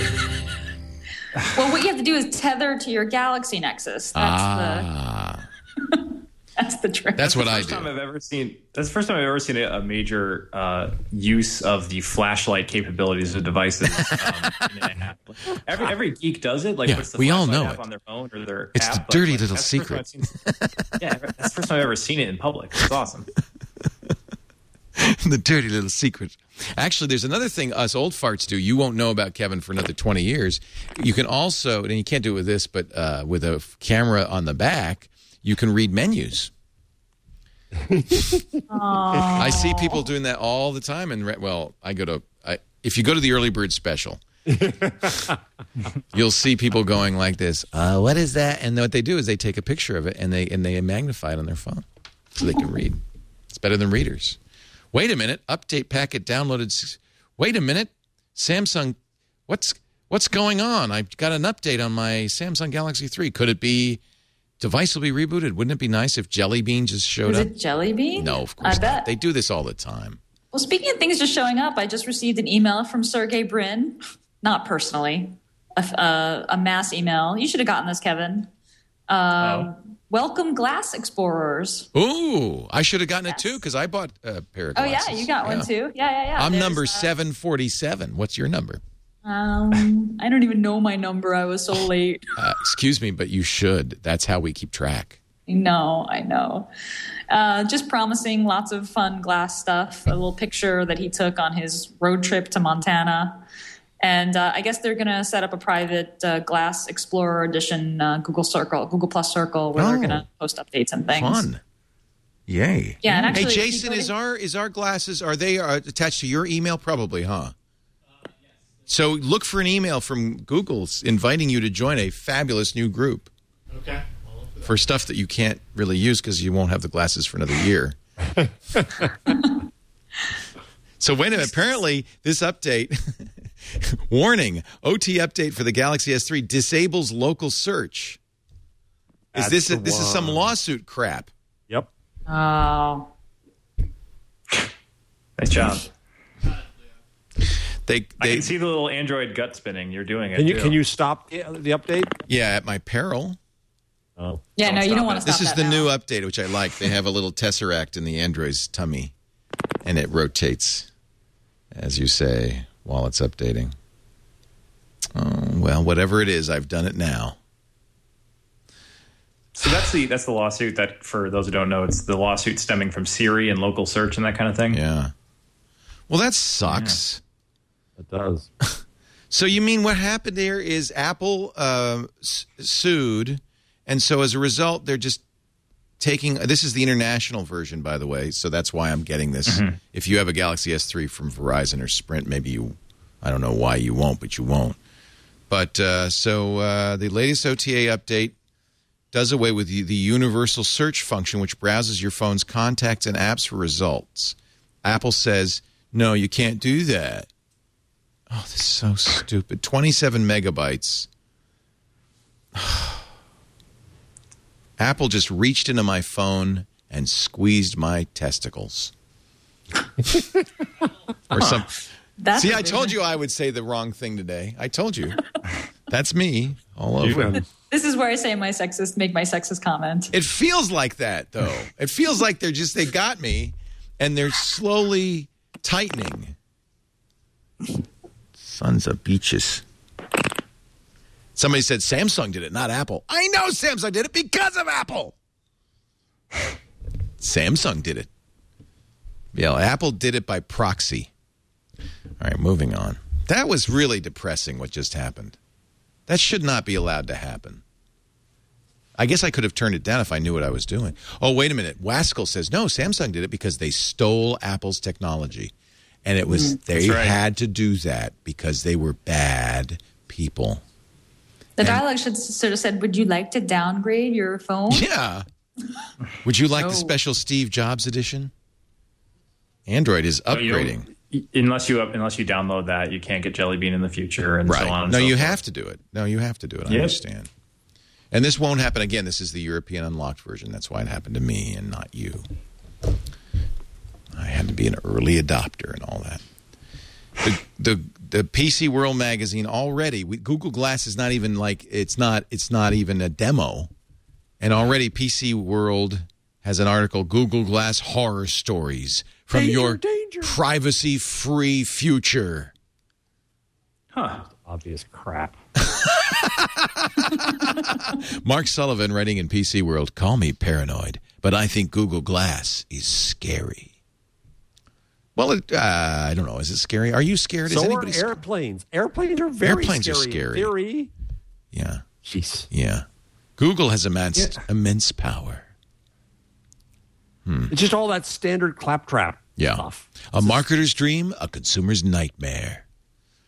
well, what you have to do is tether to your Galaxy Nexus. That's ah. the that's the trick. That's what I First time do. I've ever seen. That's the first time I've ever seen a, a major uh, use of the flashlight capabilities of devices. Um, in an app. Every every geek does it. Like, Yeah, puts the we all flashlight know app it. on their phone or their. It's app, the but, dirty like, little that's the first time I've seen- yeah, that's the first time I've ever seen it in public. It's awesome. The dirty little secret. Actually, there's another thing us old farts do. You won't know about, Kevin, for another twenty years. You can also, and you can't do it with this, but uh, with a f- camera on the back, you can read menus. I see people doing that all the time. And re- well, I go to I, if you go to the early bird special, you'll see people going like this. Uh, what is that? And what they do is they take a picture of it and they and they magnify it on their phone so they can read. It's better than readers. Wait a minute. Update packet downloaded Wait a minute. Samsung, what's what's going on? I've got an update on my Samsung Galaxy three. Could it be device will be rebooted? Wouldn't it be nice if Jelly Bean just showed Is up? it Jelly Bean? No, of course I not. bet. They do this all the time. Well, speaking of things just showing up, I just received an email from Sergey Brin, not personally, a, a, a mass email. You should have gotten this, Kevin. Um, Oh. Welcome, Glass Explorers. Ooh, I should have gotten it too because I bought a pair of Oh, glasses. yeah, you got one too. Yeah, yeah, yeah. I'm There's, number uh, seven forty-seven. What's your number? Um, I don't even know my number. I was so late. Uh, excuse me, but you should. That's how we keep track. No, I know. Uh, just promising lots of fun glass stuff. A little picture that he took on his road trip to Montana. And uh, I guess they're going to set up a private uh, Glass Explorer Edition uh, Google Circle, Google Plus Circle, where Oh. they're going to post updates and things. Fun. Yay. Yeah, and actually, hey, Jason, is our is our glasses, are they uh, attached to your email? Probably, huh? So look for an email from Google inviting you to join a fabulous new group. Okay. For stuff that you can't really use because you won't have the glasses for another year. So wait a minute. Apparently, this update, warning, O T update for the Galaxy S three disables local search. Is That's this a, the this is some one. lawsuit crap? Yep. Oh. Nice job. They, I they can see the little Android gut spinning. You're doing it. Can you too. can you stop the, the update? yeah, at my peril. Oh. Yeah, Don't no, you stop don't it. want to stop This is that the now. new update, which I like. They have a little tesseract in the Android's tummy, and it rotates, as you say, while it's updating. Oh, well, whatever it is, I've done it now. So that's the that's the lawsuit that, for those who don't know, it's the lawsuit stemming from Siri and local search and that kind of thing. Yeah. Well, that sucks. It does. So you mean what happened there is Apple uh, s- sued, and so as a result, they're just taking. This is the international version, by the way, so that's why I'm getting this. Mm-hmm. If you have a Galaxy S three from Verizon or Sprint, maybe you. I don't know why you won't, but you won't. But uh, so uh, the latest O T A update does away with the, the universal search function, which browses your phone's contacts and apps for results. Apple says, no, you can't do that. Oh, this is so stupid. twenty-seven megabytes. Apple just reached into my phone and squeezed my testicles. Or some. That's See, a I big told one. you I would say the wrong thing today. I told you. That's me all You over. can- This is where I say my sexist, make my sexist comment. It feels like that, though. It feels like they're just, they got me, and they're slowly tightening. Sons of beaches. Somebody said Samsung did it, not Apple. I know Samsung did it because of Apple. Samsung did it. Yeah, Apple did it by proxy. All right, moving on. That was really depressing what just happened. That should not be allowed to happen. I guess I could have turned it down if I knew what I was doing. Oh, wait a minute. Waskell says, no, Samsung did it because they stole Apple's technology. And it was, they That's right. had to do that because they were bad people. The dialogue should sort of said, would you like to downgrade your phone? Yeah. Would you like No. the special Steve Jobs edition? Android is But you don't- upgrading. Unless you unless you download that, you can't get Jelly Bean in the future, and so on. Right. And No, so you forth. have to do it. No, you have to do it. I Yep. understand. And this won't happen again. This is the European unlocked version. That's why it happened to me and not you. I had to be an early adopter and all that. The the, the P C World magazine already, we, Google Glass is not even like, it's not it's not even a demo. And already P C World has an article, Google Glass horror stories from Danger, your danger. privacy-free future. Huh. Obvious crap. Mark Sullivan writing in P C World, call me paranoid, but I think Google Glass is scary. Well, it, uh, I don't know. Is it scary? Are you scared? Is So are anybody scared? airplanes. Airplanes are very Airplanes are scary. scary. In theory. Yeah, Jeez. yeah. Google has immense, Yeah. immense power. It's just all that standard claptrap Yeah. stuff. A marketer's dream, a consumer's nightmare.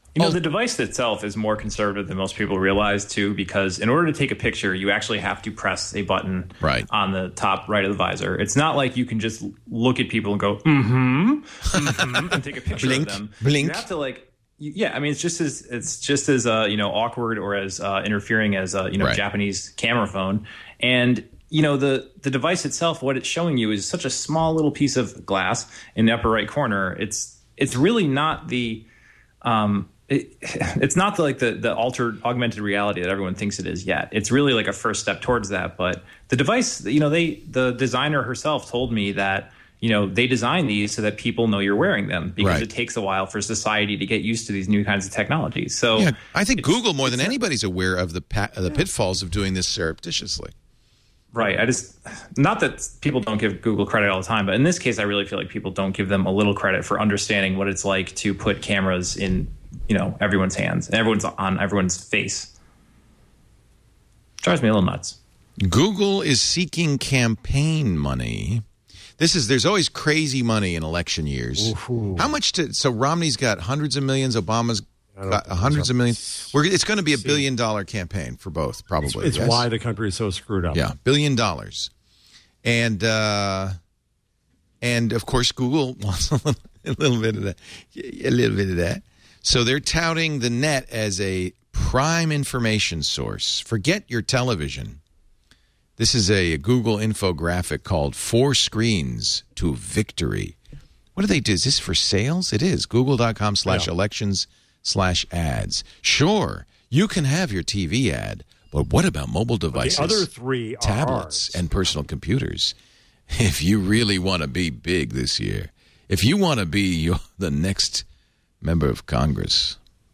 You know, Oh. the device itself is more conservative than most people realize, too, because in order to take a picture, you actually have to press a button Right. on the top right of the visor. It's not like you can just look at people and go, mm-hmm, mm-hmm, and take a picture Blink, of them. blink. You have to, like, you, yeah, I mean, it's just as, it's just as uh, you know, awkward or as uh, interfering as, uh, you know, Right. Japanese camera phone. And, you know, the, the device itself, what it's showing you is such a small little piece of glass in the upper right corner. It's, it's really not the... Um, It, it's not the, like the, the altered augmented reality that everyone thinks it is yet. It's really like a first step towards that. But the device, you know, they the designer herself told me that, you know, they designed these so that people know you're wearing them because Right. it takes a while for society to get used to these new kinds of technologies. So Yeah, I think it's- Google more than it's- anybody's aware of the pa- the pitfalls of doing this surreptitiously. Right. I just, not that people don't give Google credit all the time, but in this case, I really feel like people don't give them a little credit for understanding what it's like to put cameras in, you know, everyone's hands and everyone's on everyone's face. Drives me a little nuts. Google is seeking campaign money. This is there's always crazy money in election years. Ooh. How much to so Romney's got hundreds of millions, Obama's don't got think hundreds so. of millions. We're, it's going to be a billion dollar campaign for both, probably. It's yes? why the country is so screwed up. Yeah, billion dollars. And uh, and of course Google wants a little, a little bit of that. A little bit of that. So they're touting the net as a prime information source. Forget your television. This is a Google infographic called Four Screens to Victory. What do they do? Is this for sales? It is. Google.com slash elections slash ads. Sure, you can have your T V ad, but what about mobile devices? The other three are tablets, ours. and personal computers. If you really want to be big this year, if you want to be your, the next member of Congress,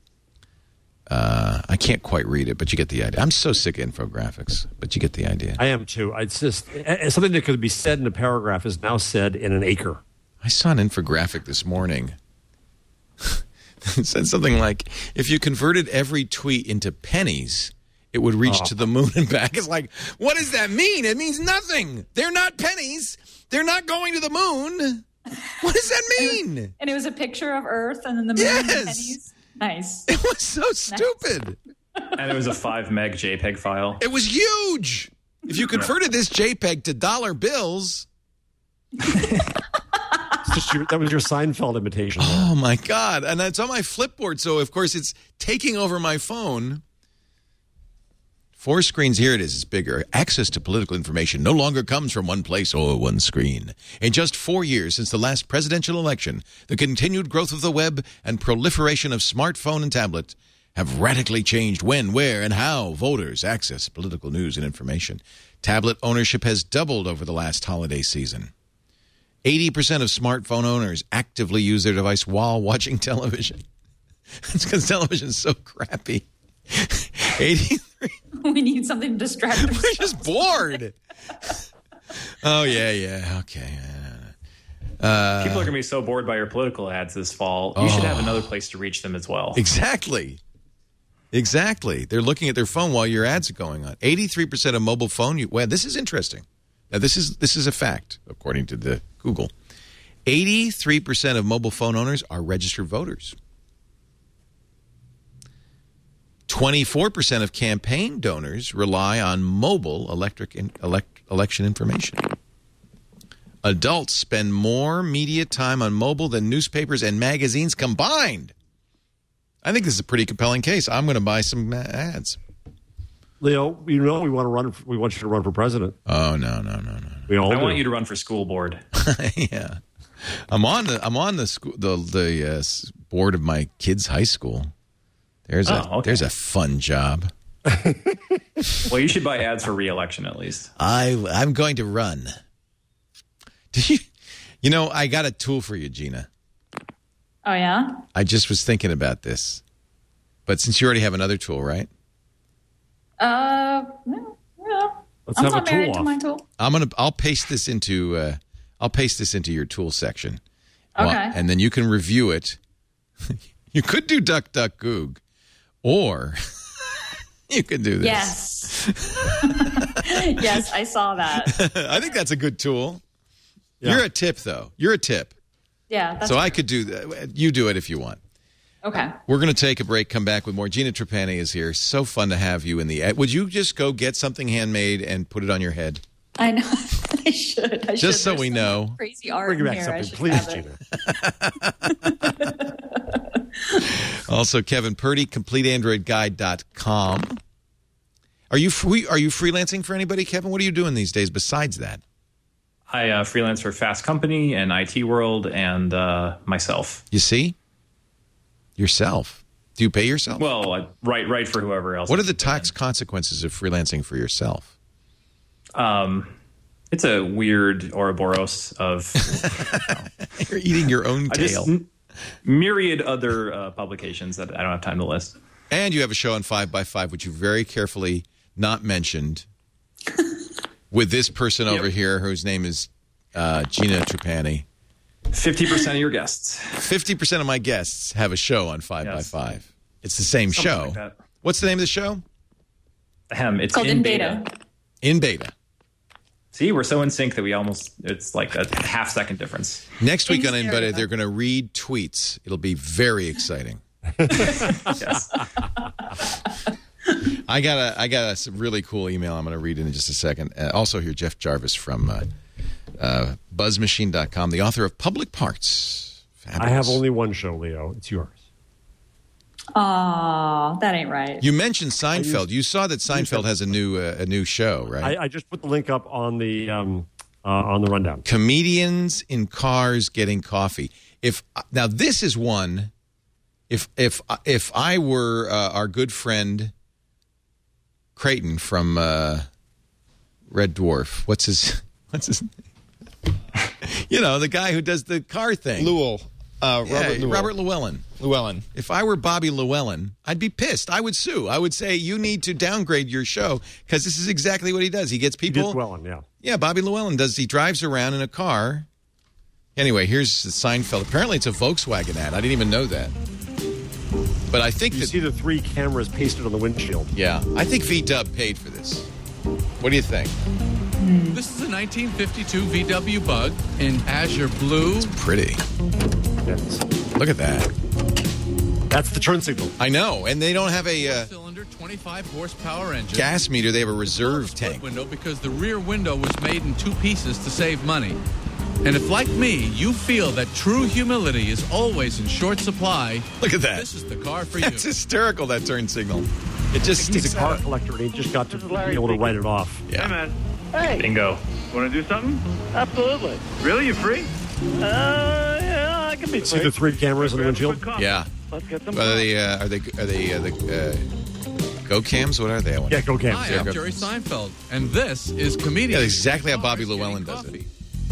uh, I can't quite read it, but you get the idea. I'm so sick of infographics, but you get the idea. I am too. It's just uh, something that could be said in a paragraph is now said in an acre. I saw an infographic this morning. It said something like, if you converted every tweet into pennies, it would reach Oh. to the moon and back. It's like, what does that mean? It means nothing. They're not pennies. They're not going to the moon. What does that mean? And it was a picture of Earth and then the moon and Yes. the pennies. Nice. It was so stupid. And it was a five meg JPEG file. It was huge. If you converted this JPEG to dollar bills, It's just your, that was your Seinfeld imitation. oh my God. And that's on my Flipboard. So, of course, it's taking over my phone. Four screens, here it is. It's bigger. Access to political information no longer comes from one place or one screen. In just four years since the last presidential election, the continued growth of the web and proliferation of smartphone and tablet have radically changed when, where, and how voters access political news and information. Tablet ownership has doubled over the last holiday season. eighty percent of smartphone owners actively use their device while watching television. It's because television is so crappy. eighty-three We need something to distract We're ourselves. just bored. Oh, yeah, yeah. Okay. Uh, People are going to be so bored by your political ads this fall. You should have another place to reach them as well. exactly. Exactly. They're looking at their phone while your ads are going on. eighty-three percent of mobile phone. You, well, this is interesting. Now, this is this is a fact, according to the Google. eighty-three percent of mobile phone owners are registered voters. twenty-four percent of campaign donors rely on mobile electric in, elect, election information. Adults spend more media time on mobile than newspapers and magazines combined. I think this is a pretty compelling case. I'm going to buy some uh, ads. Leo, you know we want to run. We want you to run for president. Oh no no no no! We all I do. want you to run for school board. Yeah, I'm on the I'm on the school the the uh, s- board of my kids' high school. There's a Oh, okay. there's a fun job. Well, you should buy ads for re-election at least. I I'm going to run. Did you? You know, I got a tool for you, Gina. Oh, yeah? I just was thinking about this, but since you already have another tool, right? Uh, yeah. yeah. Let's I'm have a not tool married to off. my tool. I'm gonna I'll paste this into uh, I'll paste this into your tool section. Well, Okay. and then you can review it. You could do DuckDuckGoog, or you could do this. Yes. Yes, I saw that. I think that's a good tool. Yeah. You're a tip, though. You're a tip. Yeah, that's so I could do that. You do it if you want. Okay. We're going to take a break, come back with more. Gina Trapani is here. So fun to have you in the... Would you just go get something handmade and put it on your head? I know. I should. I Just should. so There's we some know. Crazy art Bring in back here. I something, should please, have it. Gina. Also, Kevin Purdy, complete android guide dot com. Are you free, are you freelancing for anybody, Kevin? What are you doing these days besides that? I uh, freelance for Fast Company and I T World and uh, myself. You see? Yourself. Do you pay yourself? Well, I write write for whoever else. What are the tax consequences of freelancing for yourself? Um, it's a weird Ouroboros of You're eating your own I tail. just, m- myriad other uh, publications that I don't have time to list. And you have a show on five by five, which you very carefully not mentioned, with this person over Yep. here whose name is uh, Gina Trapani. Fifty percent of your guests. fifty percent of my guests have a show on five Yes. by five. It's the same Something show. like that. What's the name of the show? Ahem, it's Called in In beta. Beta. In beta. See, we're so in sync that we almost, it's like a half second difference. Next week on In In Beta, stereo. they're going to read tweets. It'll be very exciting. Yes. I got a I got a some really cool email I'm going to read in just a second. Uh, also here, Jeff Jarvis from uh, uh, buzz machine dot com, the author of Public Parts. Fabulous. I have only one show, Leo. It's yours. Aw, that ain't right. You mentioned Seinfeld. You saw that Seinfeld has a new uh, a new show, right? I, I just put the link up on the um, uh, on the rundown. Comedians in cars getting coffee. If now this is one. If if if I were uh, our good friend Creighton from uh, Red Dwarf, what's his what's his name? You know, the guy who does the car thing. Lowell. Uh, Yeah, Robert Lowell. Robert Llewellyn. Llewellyn. If I were Bobby Llewellyn, I'd be pissed. I would sue. I would say you need to downgrade your show because this is exactly what he does. He gets He people. did Llewellyn, yeah. Yeah, Bobby Llewellyn does. He drives around in a car. Anyway, here's the Seinfeld. Apparently, it's a Volkswagen ad. I didn't even know that. But I think You that see the three cameras pasted on the windshield. yeah, I think V-Dub paid for this. What do you think? This is a nineteen fifty-two V W Bug in azure blue. Pretty. Yes. Look at that. That's the turn signal. I know, and they don't have a uh, Cylinder, twenty-five horsepower engine. gas meter. They have a reserve Split tank. window because the rear window was made in two pieces to save money. And if, like me, you feel that true humility is always in short supply, Look at that. this is the car for That's you. hysterical. That turn signal. It just He's sticks a car out. collector, and he just got to be able to write it off. Yeah. Hey, Bingo. want to do something? Absolutely. Really? You free? Uh, yeah, I can be See free. the three cameras on the windshield? Yeah. Let's get some. Are they? Uh, are they? Are they? Uh, the uh, Go Cams? What are they? I wonder. Yeah, go cams. Hi, Yeah, I'm go- Jerry Seinfeld, and this is Comedian. Yeah, exactly how Bobby Llewellyn does it.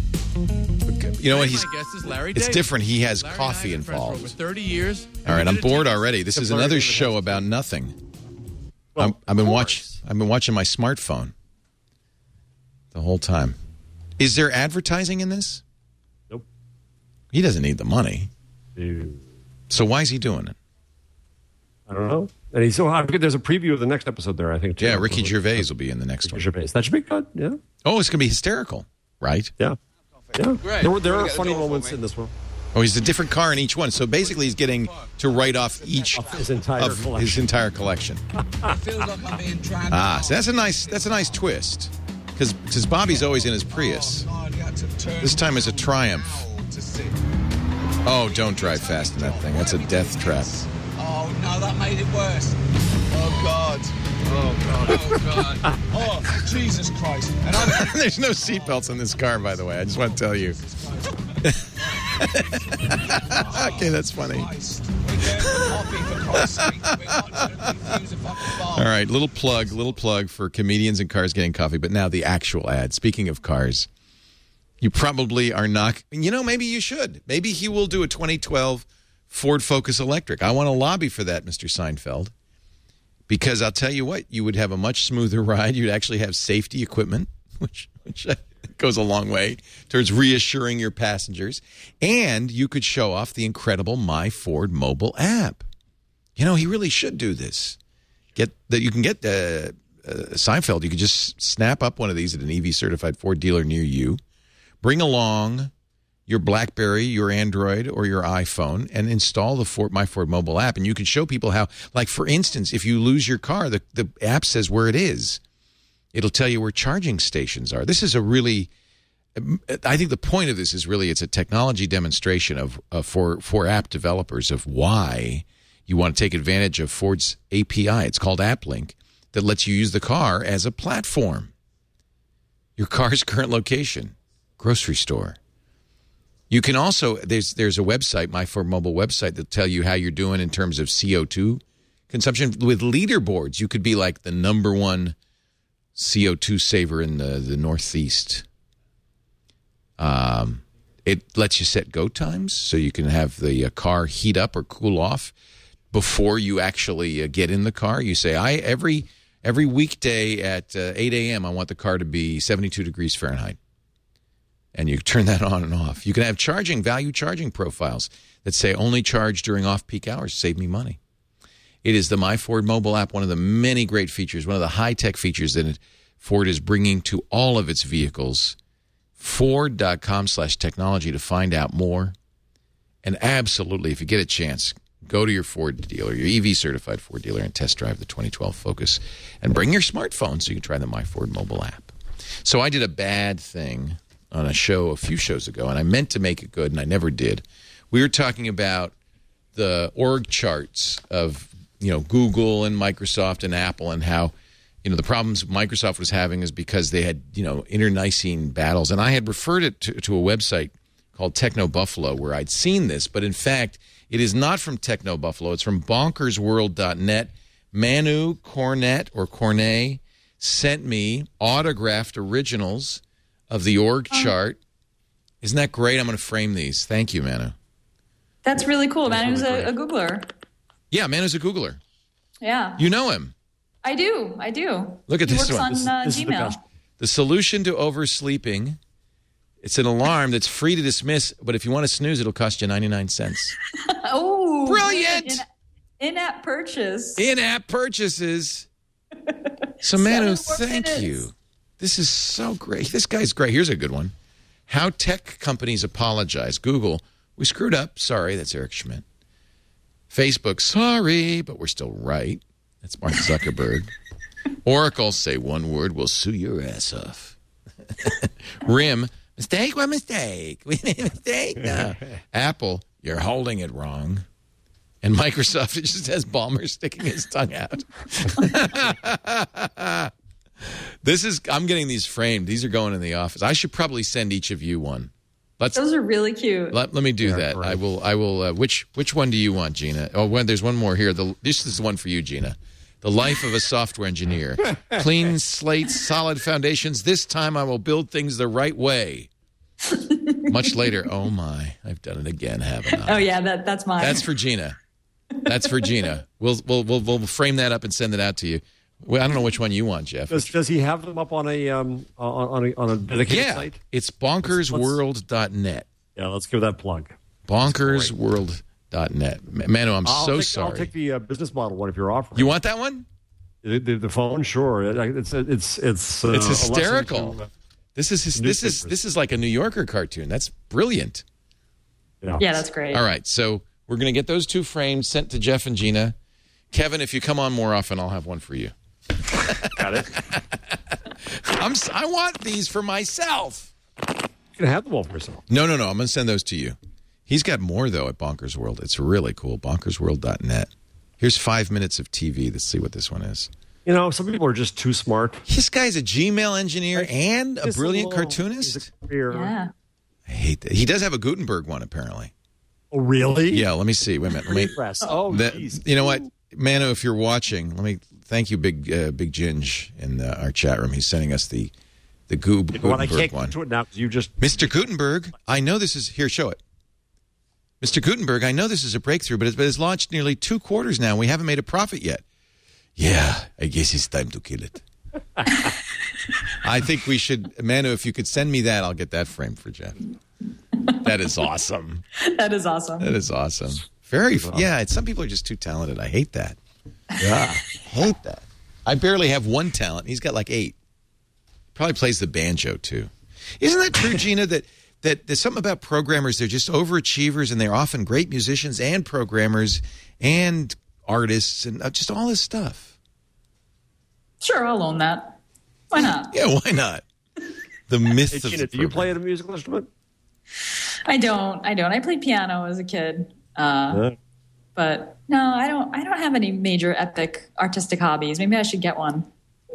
You know what? He's. My guest is Larry It's David. different. He has Larry coffee and I have been friends for involved. over thirty years. All right, I'm We did a bored team- already. This is Larry another David show has- about nothing. Well, I'm, I've been of watching. course. I've been watching my smartphone the whole time. Is there advertising in this? Nope. He doesn't need the money, Dude. so why is he doing it? I don't know. And he's so I forget there's a preview of the next episode there, I think. Too. Yeah, Ricky Gervais will be in the next Ricky one. Gervais. That should be good. Yeah. Oh, it's going to be hysterical, right? Yeah. Yeah. There were there are Get the funny door for moments me. in this one. Oh, he's a different car in each one. So basically, he's getting to write off each Of his entire of collection. his entire collection. Ah, so that's a nice that's a nice twist because because Bobby's always in his Prius. This time it's a Triumph. Oh, don't drive fast in that thing. That's a death trap. Oh, no, that made it worse. Oh, God. Oh, God. Oh, God. Oh, Jesus Christ. And I'm There's no seatbelts in this car, by the way. I just want to tell you. Okay, that's funny. Christ. We're doing coffee, for Christ's sake. We're not going to refuse a fucking bar. All right, little plug, little plug for comedians and cars getting coffee. But now the actual ad. Speaking of cars, you probably are not. You know, maybe you should. Maybe he will do a twenty twelve Ford Focus Electric. I want to lobby for that, Mister Seinfeld, because I'll tell you what, you would have a much smoother ride. You'd actually have safety equipment, which which goes a long way towards reassuring your passengers, and you could show off the incredible My Ford mobile app. You know, he really should do this. Get that you can get uh, uh, Seinfeld. You could just snap up one of these at an E V certified Ford dealer near you. Bring along your BlackBerry, your Android, or your iPhone and install the Ford, My Ford mobile app. And you can show people how, like, for instance, if you lose your car, the, the app says where it is. It'll tell you where charging stations are. This is a really, I think the point of this is really it's a technology demonstration of, of for, for app developers of why you want to take advantage of Ford's A P I. It's called AppLink that lets you use the car as a platform. Your car's current location, grocery store. You can also, there's there's a website, My Ford Mobile website, that'll tell you how you're doing in terms of C O two consumption. With leaderboards, you could be like the number one C O two saver in the, the Northeast. Um, it lets you set go times so you can have the uh, car heat up or cool off before you actually uh, get in the car. You say, I every every weekday at uh, eight a.m. I want the car to be seventy-two degrees Fahrenheit. And you turn that on and off. You can have charging, value charging profiles that say only charge during off-peak hours, save me money. It is the My Ford mobile app, one of the many great features, one of the high-tech features that Ford is bringing to all of its vehicles. Ford.com slash technology to find out more. And absolutely, if you get a chance, go to your Ford dealer, your E V-certified Ford dealer, and test drive the twenty twelve Focus. And bring your smartphone so you can try the My Ford mobile app. So I did a bad thing on a show a few shows ago, and I meant to make it good, and I never did. We were talking about the org charts of, you know, Google and Microsoft and Apple, and how, you know, the problems Microsoft was having is because they had, you know, internecine battles. And I had referred it to, to a website called Techno Buffalo where I'd seen this, but in fact, it is not from Techno Buffalo. It's from bonkers world dot net. Manu Cornet or Cornet sent me autographed originals of the org chart. Isn't that great? I'm going to frame these. Thank you, Manu. That's really cool. That's Manu's really a, a Googler. Yeah, Manu's a Googler. Yeah. You know him. I do. I do. Look at he this works one. on This is- uh, this is the Gmail. best. The solution to oversleeping. It's an alarm that's free to dismiss, but if you want to snooze, it'll cost you ninety-nine cents. Oh, Brilliant! In, in-app purchase. In-app purchases. So, Manu, Seven more thank minutes. you. This is so great. This guy's great. Here's a good one. How tech companies apologize. Google, we screwed up. Sorry, that's Eric Schmidt. Facebook, sorry, but we're still right. That's Mark Zuckerberg. Oracle, say one word, we'll sue your ass off. RIM, mistake? What mistake? We made a mistake? No. Apple, you're holding it wrong. And Microsoft, it just has Ballmer sticking his tongue out. This is, I'm getting these framed. These are going in the office. I should probably send each of you one. Let's, Those are really cute. let, let me do Yeah, that. great. I will, I will, uh, which, which one do you want, Gina? Oh, well, there's one more here. The, this is the one for you, Gina. The life of a software engineer. Clean slates, solid foundations. This time I will build things the right way. Much later, oh my, I've done it again, haven't I? Oh yeah, that that's mine. That's for Gina. That's for Gina. We'll, we'll, we'll, we'll frame that up and send it out to you. Well, I don't know which one you want, Jeff. Does, does he have them up on a um on, on a on a dedicated Yeah, site? it's bonkers world dot net. Yeah, let's give that plug. bonkers world dot net. Manu, I'm I'll so take, sorry. I'll take the uh, business model one if you're offering. You want that one? the, the, the phone? Sure. It- It's it's it's uh, It's a lesson hysterical. to, uh, This is his, this is Newspapers. this is like a New Yorker cartoon. That's brilliant. yeah. yeah, that's great. All right, so we're going to get those two frames sent to Jeff and Gina. Kevin, if you come on more often, I'll have one for you. Got it. I'm s- I want these for myself. You can have them all for yourself. No, no, no. I'm going to send those to you. He's got more, though, at Bonkers World. It's really cool. bonkers world dot net. Here's five minutes of T V. Let's see what this one is. You know, some people are just too smart. This guy's a Gmail engineer and a Just brilliant little- cartoonist. he's a career. Yeah. I hate that. He does have a Gutenberg one, apparently. Oh, really? Yeah, let me see. Wait a minute. Let me, Press. Oh, that, jeez. you know what, Manu, if you're watching, let me thank you, Big uh, Big Ginge, in uh, our chat room. He's sending us the the Goob You know what? I Gutenberg can't one. get to it now because you just. Mister Gutenberg, I know this is here. Show it, Mister Gutenberg. I know this is a breakthrough, but it's, but it's launched nearly two quarters now. And we haven't made a profit yet. Yeah, I guess it's time to kill it. I think we should, Manu. If you could send me that, I'll get that framed for Jeff. That is awesome. That is awesome. That is awesome. Very, yeah. It's, some people are just too talented. I hate that. Yeah. Hate that. I barely have one talent. He's got like eight. Probably plays the banjo too. Isn't that true, Gina? That that there's something about programmers. They're just overachievers, and they're often great musicians and programmers and artists and uh, just all this stuff. Sure, I'll own that. Why not? Yeah, why not? The myth Hey, of Gina, the do you play program. a musical instrument? I don't. I don't. I played piano as a kid. Uh, Yeah. But no, I don't. I don't have any major epic artistic hobbies. Maybe I should get one.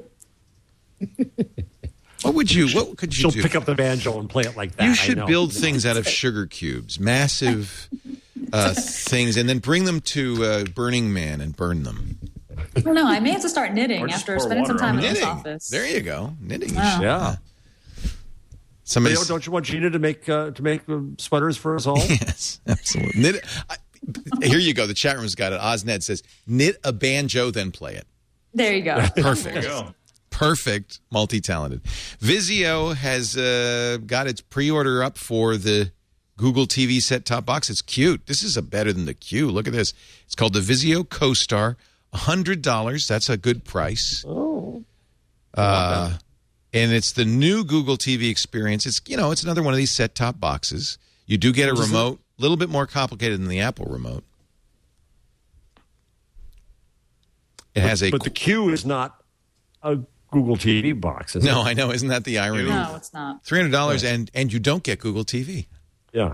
What would you? What could you She'll do? pick up the banjo and play it like that. You I should know. build things out of sugar cubes, massive uh, things, and then bring them to uh, Burning Man and burn them. I don't know. I may have to start knitting Or just after pour spending some water time on in it. this Knitting. office. There you go. Knitting. Wow. Yeah. Somebody. Leo, don't you want Gina to make uh, to make uh, sweaters for us all? Yes, absolutely. Knit. I, here you go. The chat room's got it. Osned says, "Knit a banjo, then play it." There you go. Perfect. There you go. Perfect. Multi-talented. Vizio has uh, got its pre-order up for the Google T V set-top box. It's cute. This is a better than the Q. Look at this. It's called the Vizio CoStar. one hundred dollars. That's a good price. Oh. Uh, and it's the new Google T V experience. It's, you know, it's another one of these set-top boxes. You do get a remote, a little bit more complicated than the Apple remote. It has a... But the Q is not a Google T V box, is No, it? I know. Isn't that the irony? No, it's not. three hundred dollars and, and you don't get Google T V. Yeah.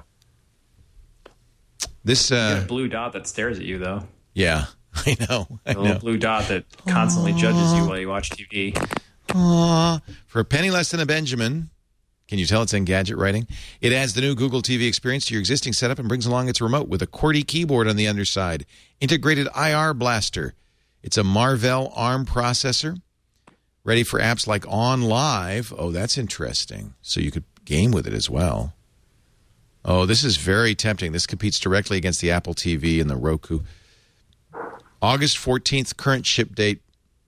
This, You get uh, a blue dot that stares at you, though. yeah, I know. I A little know. blue dot that constantly judges you while you watch T V. Aw. For a penny less than a Benjamin, can you tell it's Engadget writing? It adds the new Google T V experience to your existing setup and brings along its remote with a QWERTY keyboard on the underside, integrated I R blaster. It's a Marvell ARM processor, ready for apps like OnLive. Oh, that's interesting. So you could game with it as well. Oh, this is very tempting. This competes directly against the Apple T V and the Roku. August fourteenth, current ship date.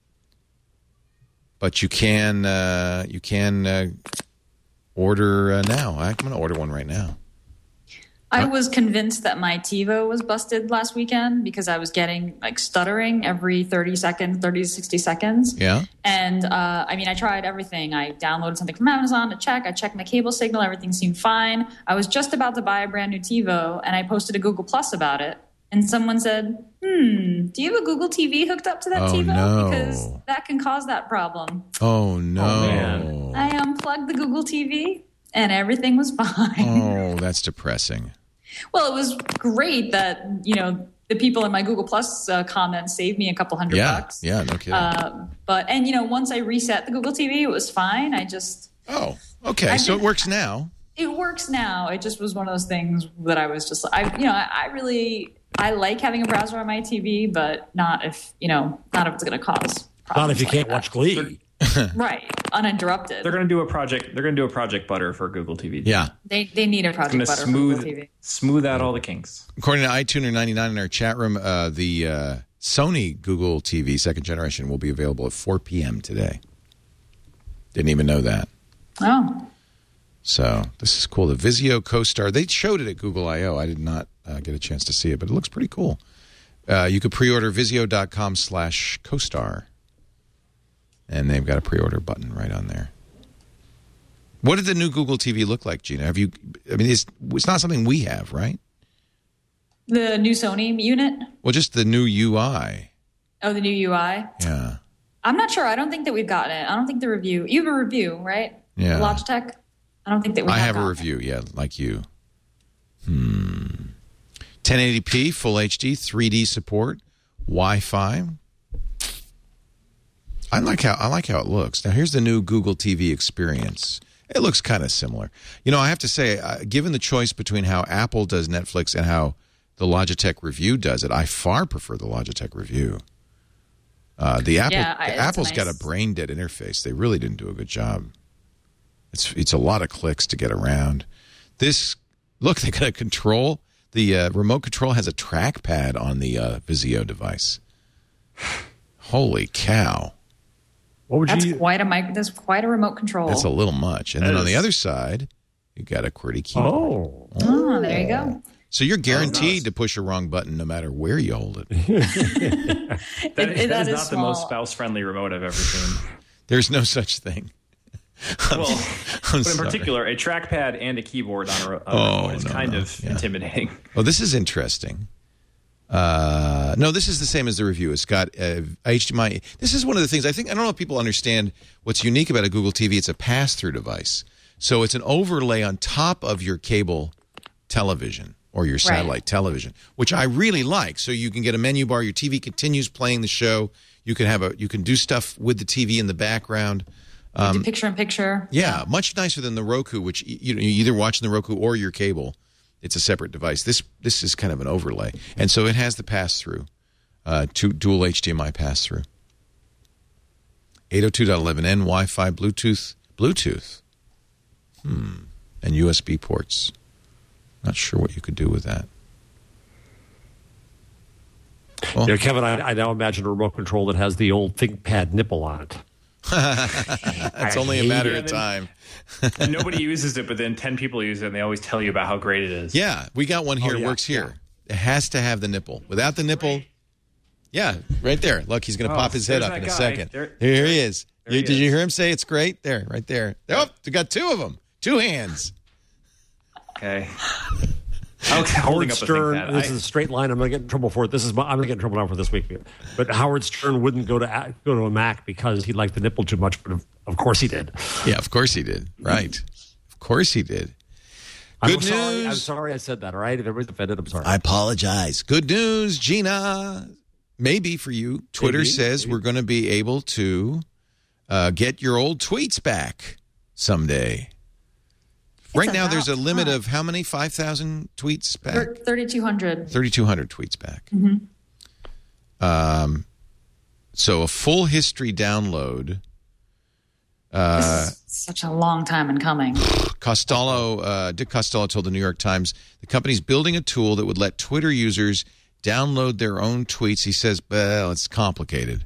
But you can uh, you can uh, order uh, now. I'm going to order one right now. I was convinced that my TiVo was busted last weekend because I was getting like stuttering every thirty seconds, thirty to sixty seconds. Yeah. And uh, I mean, I tried everything. I downloaded something from Amazon to check. I checked my cable signal. Everything seemed fine. I was just about to buy a brand new TiVo, and I posted a Google Plus about it. And someone said, hmm, do you have a Google T V hooked up to that Oh, TiVo? no. Because that can cause that problem. Oh, no. man. I unplugged the Google T V, and everything was fine. Oh, that's depressing. Well, it was great that, you know, the people in my Google Plus uh, comments saved me a couple hundred Yeah. bucks. Yeah, no kidding. Uh, but, and, you know, once I reset the Google T V, it was fine. I just, oh, okay. I So did- it works now. it works now. It just was one of those things that I was just, I, you know, I, I really, I like having a browser on my T V, but not if, you know, not if it's going to cause problems. Not if you like can't that. watch Glee. Right. Uninterrupted. They're going to do a project. They're going to do a project Butter for Google T V. Yeah. They, they need a It's project going to butter for Google T smooth V. smooth out all the kinks. According to iTuner ninety-nine in our chat room, uh, the uh, Sony Google T V second generation will be available at four p.m. today. Didn't even know that. Oh. So this is cool. The Vizio CoStar. They showed it at Google I O. I did not uh, get a chance to see it, but it looks pretty cool. Uh, you could pre-order Vizio.com slash CoStar. And they've got a pre-order button right on there. What did the new Google T V look like, Gina? Have you? I mean, it's, it's not something we have, right? The new Sony unit? Well, just the new U I. Oh, the new U I? Yeah. I'm not sure. I don't think that we've gotten it. I don't think the review. You have a review, right? Yeah. Logitech? I don't think that we I have a gotten review, yeah, like you. Hmm. ten eighty p, full H D, three D support, Wi-Fi. I like how I like how it looks. Now, here's the new Google T V experience. It looks kind of similar. You know, I have to say, uh, given the choice between how Apple does Netflix and how the Logitech Review does it, I far prefer the Logitech Review. Uh, the Apple, Yeah, I- the it's Apple's got a nice. brain dead interface. They really didn't do a good job. It's it's a lot of clicks to get around. This look, they got a control. The uh, remote control has a trackpad on the uh, Vizio device. Holy cow! What would That's you? quite a mic. That's quite a remote control. That's a little much. And That then on is- the other side, you got a QWERTY keyboard. Oh, Oh, there you go. So you're guaranteed nice. to push a wrong button no matter where you hold it. That, It- it- that that is is not the most small. spouse friendly remote I've ever seen. There's no such thing. Well, I'm but in sorry. particular, a trackpad and a keyboard on a, on a Oh, remote is no, kind no. of Yeah. intimidating. Oh, this is interesting. Uh, no, this is the same as the review. It's got uh, H D M I. This is one of the things I think, I don't know if people understand what's unique about a Google T V. It's a pass-through device. So it's an overlay on top of your cable television or your satellite Right. television, which I really like. So you can get a menu bar. Your T V continues playing the show. You can have a, you can do stuff with the T V in the background. Do picture in picture. Yeah, much nicer than the Roku, which y- you know, you either watch the Roku or your cable. It's a separate device. This this is kind of an overlay, and so it has the pass through, uh, to dual H D M I pass through. eight oh two dot eleven n, Wi-Fi, Bluetooth, Bluetooth, hmm, and U S B ports. Not sure what you could do with that. Well, You know, Kevin, I, I now imagine a remote control that has the old ThinkPad nipple on it. it's only a matter of time. And nobody uses it, but then ten people use it, and they always tell you about how great it is. Yeah, we got one here. Oh, It yeah, works here. It has to have the nipple. Without the nipple, yeah, right there. Look, he's going to Oh, pop his head there's up in that a guy. second. There- here he is. there You- he did you is. hear him say it's great? There, right there. Oh, we got two of them. Two hands. Okay. Okay, holding Howard up a Stern, ThinkPad. this I- is a straight line. I'm going to get in trouble for it. This is my, I'm going to get in trouble now for this week. But Howard Stern wouldn't go to a- go to a Mac because he liked the nipple too much. But of, of course he did. Yeah, of course he did. Right. Of course he did. I'm Good sorry. I'm news. sorry I said that. All right, if everybody's offended, I'm sorry. I apologize. Good news, Gina. Maybe for you. Twitter Maybe, says maybe. we're going to be able to uh, get your old tweets back someday. Right now, there's a about limit time. of how many? five thousand tweets back? thirty-two hundred. thirty-two hundred tweets back. Mm-hmm. Um, so a full history download. Uh, This is such a long time in coming. Costello, uh, Dick Costello told the New York Times the company's building a tool that would let Twitter users download their own tweets. He says, well, it's complicated.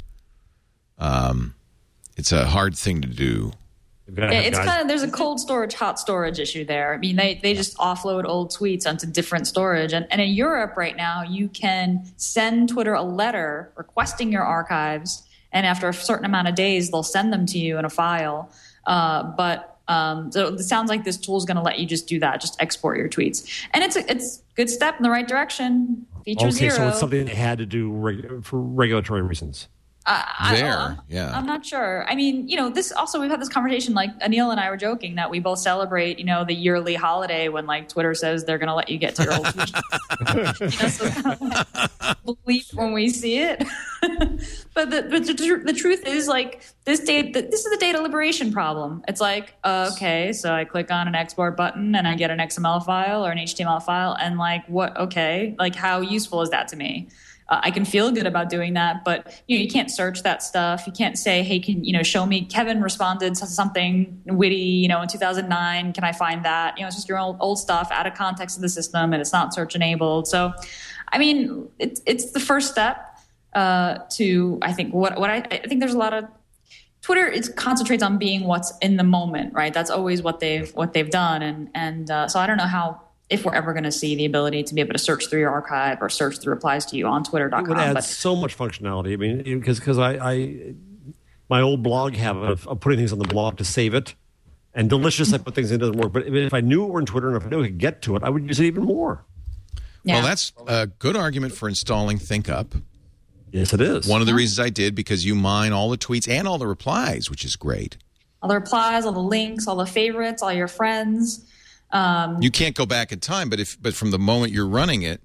Um, it's a hard thing to do. Yeah, it's kind of there's a cold storage, hot storage issue there. I mean, they, they just offload old tweets onto different storage. And, and in Europe right now, you can send Twitter a letter requesting your archives, and after a certain amount of days, they'll send them to you in a file. Uh, but um, so it sounds like this tool is going to let you just do that, just export your tweets, and it's a, it's a good step in the right direction. Feature okay, zero. so it's something they had to do reg- for regulatory reasons. Uh, I- There, I'm- yeah. I'm not sure. I mean, you know, this also, we've had this conversation, like Anil and I were joking that we both celebrate, you know, the yearly holiday when like Twitter says they're going to let you get to your old tweets. You know, so it's kind of like belief when we see it. But the, but the, tr- the truth is, like, this data, this is the data liberation problem. It's like, uh, okay, so I click on an export button and I get an X M L file or an H T M L file, and like, what, okay, like, how useful is that to me? Uh, I can feel good about doing that, but you know, you can't search that stuff. You can't say, "Hey, can you know show me?" Kevin responded to something witty, you know, in two thousand nine. Can I find that? You know, it's just your old old stuff out of context of the system, and it's not search enabled. So, I mean, it's it's the first step uh, to I think what what I, I think there's a lot of Twitter. It concentrates on being what's in the moment, right? That's always what they've what they've done, and and uh, so I don't know how. If we're ever going to see the ability to be able to search through your archive or search the replies to you on twitter dot com. It would add But so much functionality. I mean, because because I, I my old blog habit of, of putting things on the blog to save it, and delicious I put things in, it doesn't work. But if I knew it were in Twitter and if I knew I could get to it, I would use it even more. yeah. Well, that's a good argument for installing ThinkUp. Yes, it is. One of the reasons I did, because you mine all the tweets and all the replies, which is great. all the replies, all the links, all the favorites, all your friends. Um, You can't go back in time, but if but from the moment you're running it,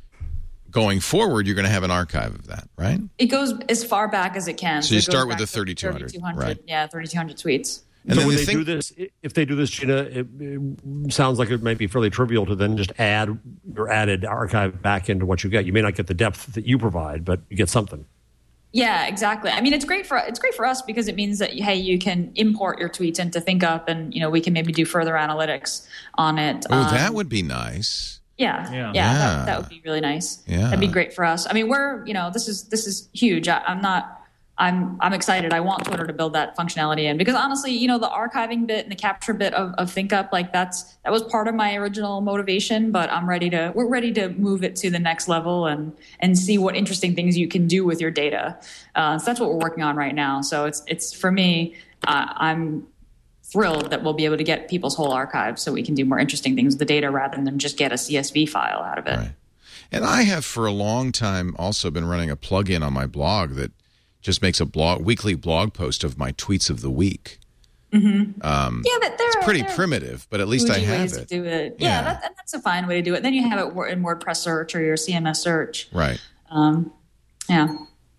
going forward, you're going to have an archive of that, right? it goes as far back as it can. So you it goes start with back the to thirty-two hundred, thirty-two right. Yeah, thirty-two hundred tweets. And so then when the they thing- do this, if they do this, Gina, it, it sounds like it might be fairly trivial to then just add your added archive back into what you get. You may not get the depth that you provide, but you get something. Yeah, exactly. I mean, it's great for it's great for us because it means that hey, you can import your tweets into ThinkUp, and you know we can maybe do further analytics on it. Oh, Um, that would be nice. Yeah, yeah, Yeah. yeah Yeah. that, that would be really nice. Yeah. That'd be great for us. I mean, we're you know this is this is huge. I, I'm not. I'm I'm excited. I want Twitter to build that functionality in because honestly, you know, the archiving bit and the capture bit of, of ThinkUp, like that's that was part of my original motivation. But I'm ready to we're ready to move it to the next level and and see what interesting things you can do with your data. Uh, so that's what we're working on right now. So it's it's for me. Uh, I'm thrilled that we'll be able to get people's whole archives so we can do more interesting things with the data rather than just get a C S V file out of it. Right. And I have for a long time also been running a plugin on my blog that just makes a blog weekly blog post of my tweets of the week. Mm-hmm. Um, yeah, but it's pretty primitive, but at least I have ways it. To do it. Yeah, Yeah. That, that's a fine way to do it. Then you have it in WordPress search or your C M S search. Right. Um, yeah.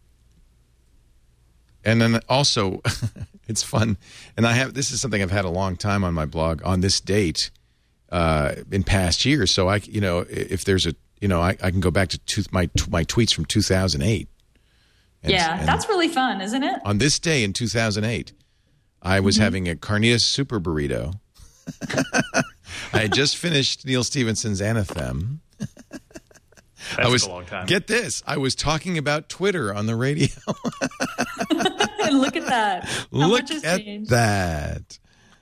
And then also, it's fun. And I have this is something I've had a long time on my blog on this date uh, in past years. So I, you know, if there's a, you know, I, I can go back to two, my my tweets from two thousand eight. And, yeah, and that's really fun, isn't it? on this day in two thousand eight, I was Mm-hmm. having a carnitas super burrito. I had just finished Neil Stephenson's Anathem. That I was took a long time. Get this. I was talking about Twitter on the radio. Look at that. How Look much has at changed? that.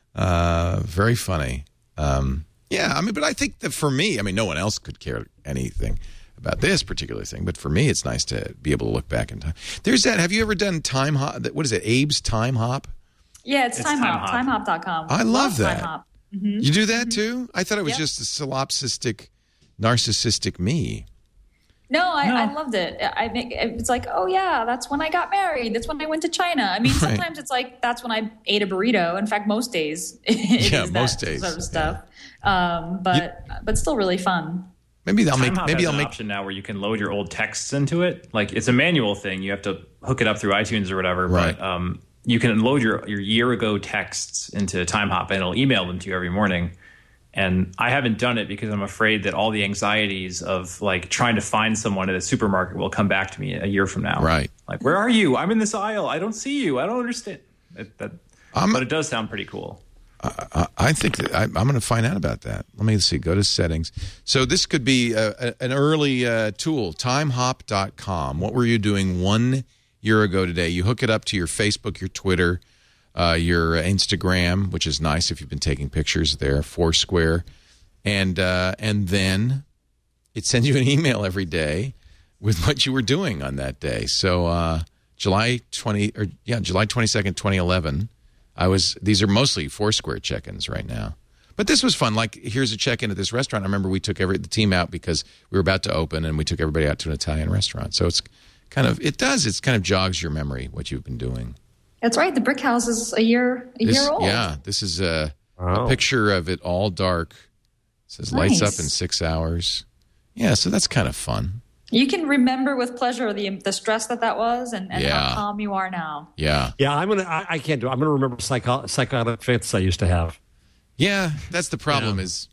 Uh, very funny. Um, yeah, I mean, but I think that for me, I mean, no one else could care anything about this particular thing, but for me, it's nice to be able to look back in time. There's that. Have you ever done Time Hop? What is it? Abe's Time Hop? Yeah, it's, It's Time Hop. Time Timehop dot com. I love that. Time Hop. Mm-hmm. You do that too? I thought it was Yep. just a solipsistic, narcissistic me. No, I, No. I loved it. I think it's like, oh yeah, that's when I got married. That's when I went to China. I mean, Right. sometimes it's like that's when I ate a burrito. In fact, most days it Yeah, is most that days, sort of stuff. Um, but but still really fun. Maybe I'll make. TimeHop Maybe has I'll an make. option now where you can load your old texts into it. Like it's a manual thing. You have to hook it up through iTunes or whatever. Right. But um, you can load your, your year ago texts into TimeHop and it'll email them to you every morning. And I haven't done it because I'm afraid that all the anxieties of like trying to find someone at a supermarket will come back to me a year from now. Right. Like, where are you? I'm in this aisle. I don't see you. I don't understand. That, that, I'm- but it does sound pretty cool. I, I think that I, I'm going to find out about that. Let me see. Go to settings. So this could be a, a, an early uh, tool. Timehop dot com. What were you doing one year ago today? You hook it up to your Facebook, your Twitter, uh, your Instagram, which is nice if you've been taking pictures there. Foursquare, and uh, and then it sends you an email every day with what you were doing on that day. So uh, July twenty or yeah, July twenty second, twenty eleven. I was. These are mostly Foursquare check-ins right now, but this was fun. Like, here's a check-in at this restaurant. I remember we took every the team out because we were about to open, and we took everybody out to an Italian restaurant. So it's kind of it does. It's kind of jogs your memory what you've been doing. That's right. The brick house is a year a This, year old. yeah, this is a, Wow. a picture of it all dark. It says lights Nice. up in six hours. Yeah, so that's kind of fun. You can remember with pleasure the the stress that that was, and, and Yeah. how calm you are now. Yeah, Yeah, I'm gonna. I, I can't do it. I'm gonna remember psycho, psychotic fits I used to have. yeah. That's the problem. Yeah. Is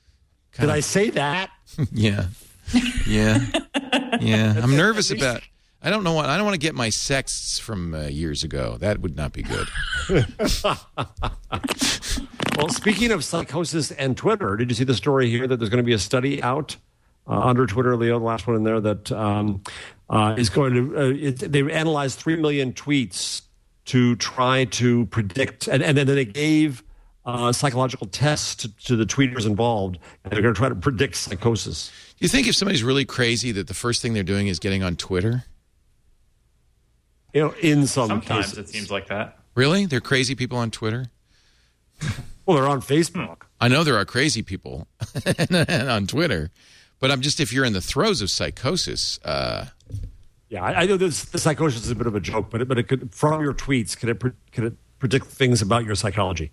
Did I say that? yeah, yeah, yeah. I'm nervous about. I don't know what. I don't want to get my sexts from uh, years ago. That would not be good. Well, speaking of psychosis and Twitter, did you see the story here that there's going to be a study out uh, under Twitter, Leo, the last one in there, that um, uh, is going to, uh, it, they analyzed three million tweets to try to predict, and, and then they gave uh, psychological tests to, to the tweeters involved, and they're going to try to predict psychosis. Do you think if somebody's really crazy that the first thing they're doing is getting on Twitter? You know, in some Sometimes cases. it seems like that. Really? They're crazy people on Twitter? Well, they're on Facebook. I know there are crazy people on Twitter, but I'm just, if you're in the throes of psychosis, uh, Yeah, I, I know this, the psychosis is a bit of a joke, but it, but it could, from your tweets, can it pre- can it predict things about your psychology?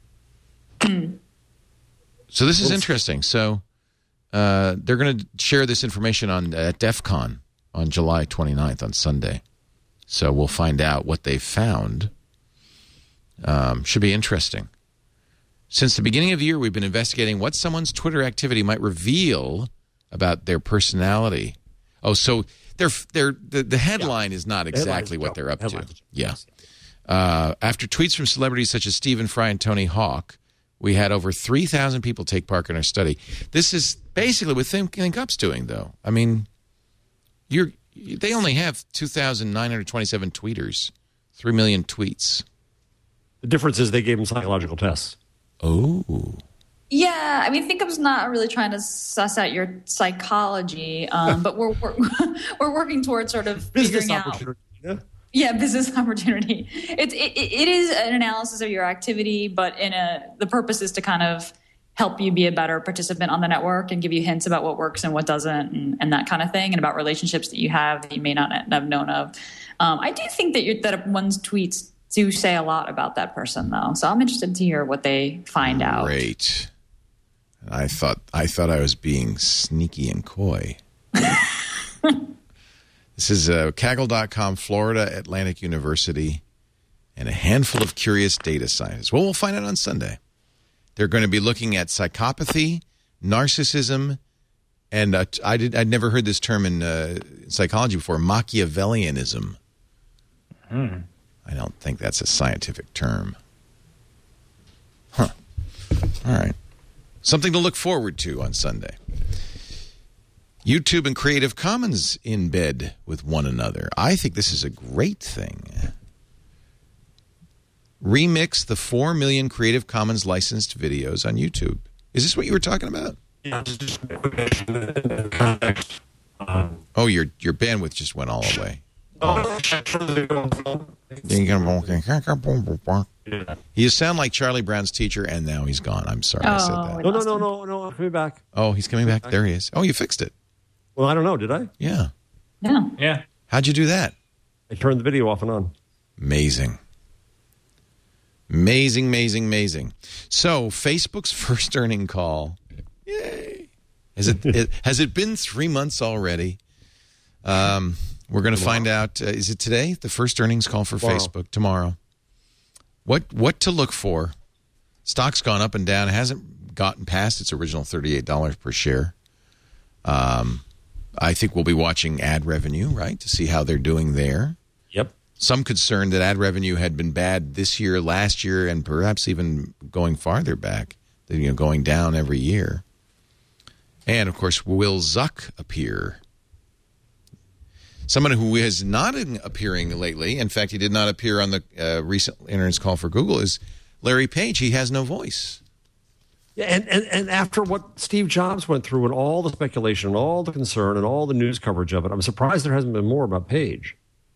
so this is interesting. So uh, they're going to share this information on at DEF CON on July twenty-ninth on Sunday. So we'll find out what they found. Um, should be interesting. Since the beginning of the year, we've been investigating what someone's Twitter activity might reveal about their personality. Oh, so they're, they're, the, the headline is not exactly Headlines, what no. they're up to. Headlines. Yeah. Uh, after tweets from celebrities such as Stephen Fry and Tony Hawk, we had over three thousand people take part in our study. This is basically what Think, Think Up's doing, though. I mean, you're they only have two thousand nine hundred twenty-seven tweeters, three million tweets. The difference is they gave them psychological tests. Oh. Yeah, I mean, ThinkUp's not really trying to suss out your psychology, um, but we're, we're we're working towards sort of Business figuring out. opportunity. Yeah. Yeah, business opportunity. It's it, it is an analysis of your activity, but in a the purpose is to kind of help you be a better participant on the network and give you hints about what works and what doesn't, and, and that kind of thing, and about relationships that you have that you may not have known of. Um, I do think that you're, that one's tweets do say a lot about that person, though. So I'm interested to hear what they find out. Great. I thought I thought I was being sneaky and coy. This is uh, Kaggle dot com, Florida Atlantic University, and a handful of curious data scientists. Well, we'll find out on Sunday. They're going to be looking at psychopathy, narcissism, and uh, I did, I'd never heard this term in uh, psychology before, Machiavellianism. Hmm. I don't think that's a scientific term. Huh. All right. Something to look forward to on Sunday. YouTube and Creative Commons in bed with one another. I think this is a great thing. Remix the four million Creative Commons licensed videos on YouTube. Is this what you were talking about? Yeah, just, just in context. Um, oh, your your bandwidth just went all the way. Oh. You sound like Charlie Brown's teacher, and now he's gone. I'm sorry oh, I said that. No, no, no, no, no, I'm coming back. Oh, he's coming back. There he is. Oh, you fixed it. Well, I don't know. Did I? Yeah. Yeah. Yeah. How'd you do that? I turned the video off and on. Amazing. Amazing, amazing, amazing. So, Facebook's first earning call. Yay. Has it, it has it been three months already? Um, we're going to find out. Uh, is it today? The first earnings call for Tomorrow. Facebook tomorrow. What what to look for? Stock's gone up and down. It hasn't gotten past its original thirty-eight dollars per share. Um, I think we'll be watching ad revenue, right, to see how they're doing there. Yep. Some concern that ad revenue had been bad this year, last year, and perhaps even going farther back, you know, going down every year. And, of course, will Zuck appear? Someone who is not appearing lately, in fact, he did not appear on the uh, recent earnings call for Google, is Larry Page. He has no voice. Yeah, and, and, and after what Steve Jobs went through and all the speculation and all the concern and all the news coverage of it, I'm surprised there hasn't been more about Page.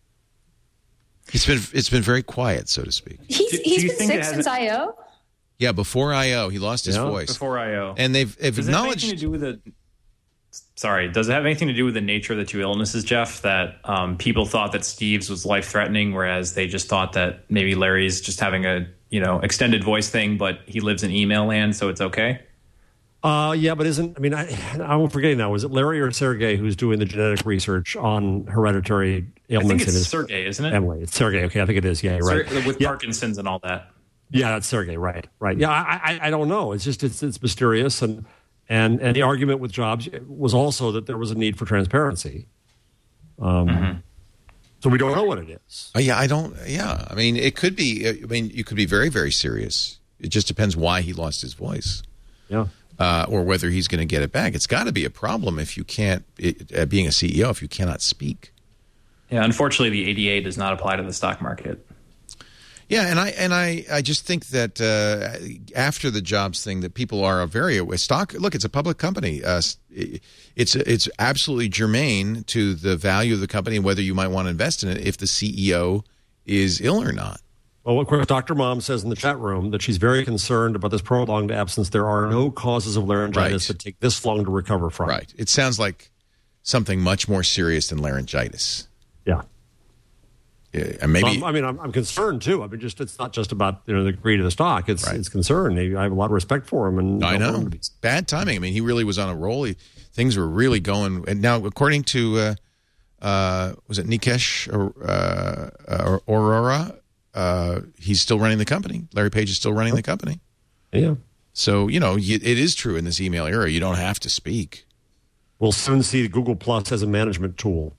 It's been it's been very quiet, so to speak. He's, Do- he's do you been think sick it has since a- I O. Yeah, before I O, he lost his Yeah, voice. Before I O. And they've, they've Does it have acknowledged... anything to do with the... Sorry, does it have anything to do with the nature of the two illnesses, Jeff? That um, people thought that Steve's was life-threatening, whereas they just thought that maybe Larry's just having a, you know, extended voice thing, but he lives in email land, so it's okay? Uh, yeah, but isn't, I mean, I, I'm forgetting now. Was it Larry or Sergey who's doing the genetic research on hereditary I ailments think in it's his Sergey, isn't it? family? It's Sergey. Okay, I think it is. Yeah, you're right. Ser- with yeah. Parkinson's and all that. Yeah, that's Sergey. Right, right. Yeah, I, I, I don't know. It's just, it's, it's mysterious. And, and, and the argument with Jobs was also that there was a need for transparency. Um, Mm-hmm. So we don't know what it is. Uh, yeah, I don't... Yeah, I mean, it could be... I mean, you could be very, very serious. It just depends why he lost his voice. Yeah. Uh, or whether he's going to get it back. It's got to be a problem if you can't... It, uh, being a C E O, if you cannot speak. Yeah, unfortunately, the A D A does not apply to the stock market. Yeah, and I and I, I just think that uh, after the Jobs thing, that people are very aware. Stock, look, it's a public company. Uh, it's it's absolutely germane to the value of the company and whether you might want to invest in it if the C E O is ill or not. Well, of course, Doctor Mom says in the chat room that she's very concerned about this prolonged absence. There are no causes of laryngitis Right. that take this long to recover from. Right. It sounds like something much more serious than laryngitis. Yeah. Yeah, and maybe Um, I mean, I'm, I'm concerned too. I mean, just it's not just about you know the greed of the stock. It's Right. it's concern. I have a lot of respect for him, and I don't want him know. to be- Bad timing. I mean, he really was on a roll. He, things were really going. And now, according to, uh, uh, was it Nikesh or, uh, uh, Aurora, uh, he's still running the company. Larry Page is still running the company. Yeah. So, you know, you, it is true in this email era. You don't have to speak. We'll soon see Google Plus as a management tool.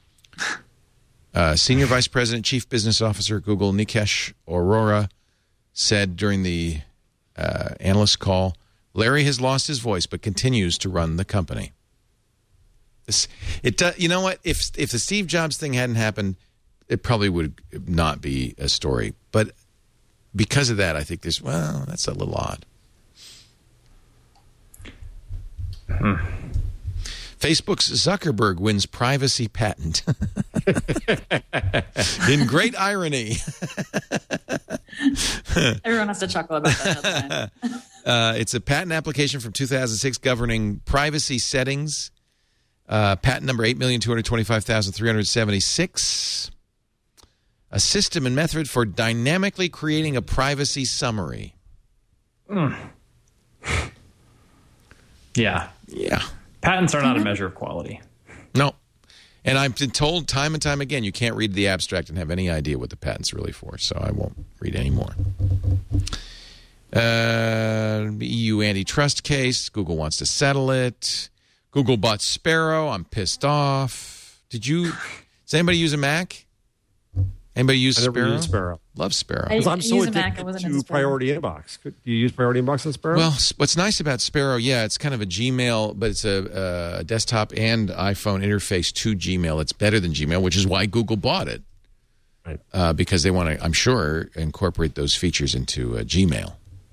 Uh, Senior Vice President, Chief Business Officer at Google, Nikesh Aurora, said during the uh, analyst call, Larry has lost his voice but continues to run the company. This, it do, you know what? If if the Steve Jobs thing hadn't happened, it probably would not be a story. But because of that, I think this, well, that's a little odd. Hmm. Facebook's Zuckerberg wins privacy patent. In great irony. Everyone has to chuckle about that. uh, it's a patent application from two thousand six governing privacy settings. Uh, patent number eight million two hundred twenty-five thousand three hundred seventy-six. A system and method for dynamically creating a privacy summary. Mm. Yeah. Yeah. Patents are not a measure of quality. No. And I've been told time and time again, you can't read the abstract and have any idea what the patent's really for, so I won't read any more. Uh, E U antitrust case. Google wants to settle it. Google bought Sparrow. I'm pissed off. Did you... Does anybody use a Mac? Anybody use I never Sparrow? use Sparrow. Love Sparrow. I, I'm so use a addicted Mac, I wasn't to in Sparrow. Priority Inbox. Do you use Priority Inbox on Sparrow? Well, what's nice about Sparrow, yeah, it's kind of a Gmail, but it's a, a desktop and iPhone interface to Gmail. It's better than Gmail, which is why Google bought it. Right. Uh, because they want to, I'm sure, incorporate those features into uh, Gmail.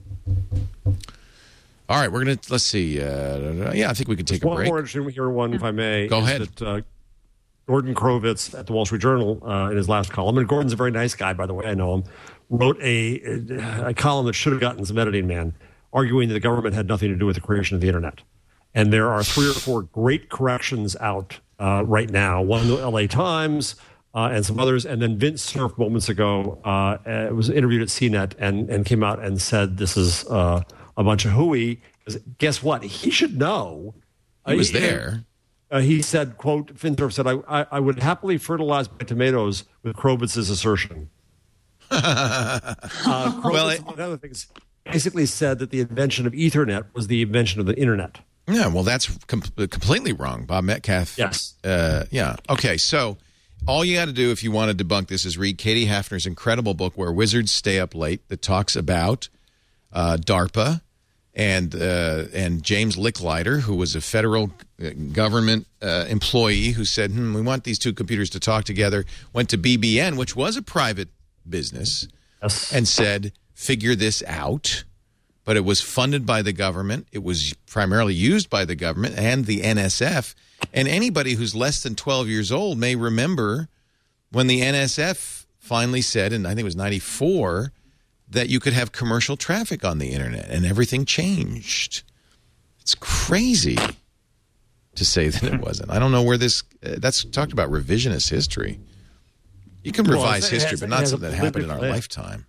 All right, we're going to, let's see. Uh, yeah, I think we could take There's a one break. more interesting here, one, if I may. Go is ahead. That, uh, Gordon Krovitz at the Wall Street Journal uh, in his last column, and Gordon's a very nice guy, by the way, I know him, wrote a, a column that should have gotten some editing, man, arguing that the government had nothing to do with the creation of the Internet. And there are three or four great corrections out uh, right now, one in the L A Times uh, and some others. And then Vince Cerf moments ago uh, uh, was interviewed at C net and, and came out and said this is uh, a bunch of hooey. Guess what? He should know. He was uh, there. Uh, he said, quote, Finthorpe said, I, I, I would happily fertilize my tomatoes with Krovitz's assertion. uh, Krovitz, Well, it- among other things, basically said that the invention of Ethernet was the invention of the Internet. Yeah, well, that's com- completely wrong. Bob Metcalf. Yes. Uh, yeah. Okay, so all you got to do if you want to debunk this is read Katie Hafner's incredible book, Where Wizards Stay Up Late, that talks about uh, DARPA and uh, and James Licklider, who was a federal government uh, employee who said, hmm, we want these two computers to talk together, went to B B N, which was a private business, Yes. and said, figure this out. But it was funded by the government. It was primarily used by the government and the N S F. And anybody who's less than twelve years old may remember when the N S F finally said, and I think it was ninety-four, that you could have commercial traffic on the Internet, and everything changed. It's crazy to say that it wasn't. I don't know where this uh, – that's talked about revisionist history. You can Well, revise it has- history, but it not has a something that happened in our political- lifetime.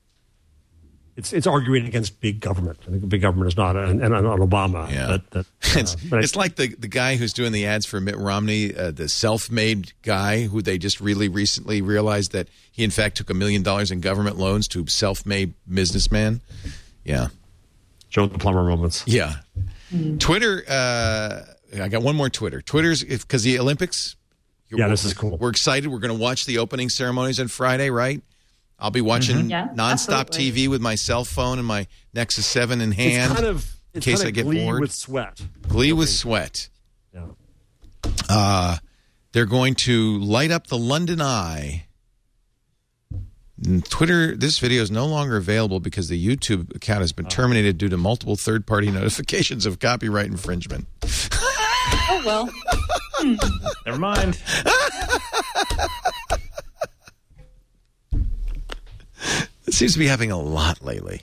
It's it's arguing against big government. I think big government is not, and, and on Obama. Yeah. That, that, uh, It's, but I- it's like the, the guy who's doing the ads for Mitt Romney, uh, the self-made guy who they just really recently realized that he, in fact, took a million dollars in government loans to self-made businessman. Yeah. Joe the Plumber moments. Yeah. Twitter, uh, I got one more Twitter. Twitter's, because the Olympics. Yeah, this is cool. We're excited. We're going to watch the opening ceremonies on Friday, right? I'll be watching Yeah, nonstop absolutely. T V with my cell phone and my Nexus seven in hand. It's kind of in it's case kind I of get Glee bored. with sweat. Glee with sweat. Yeah. Uh, they're going to light up the London Eye. And Twitter, this video is no longer available because the YouTube account has been terminated due to multiple third-party notifications of copyright infringement. Oh, well. Never mind. It seems to be happening a lot lately.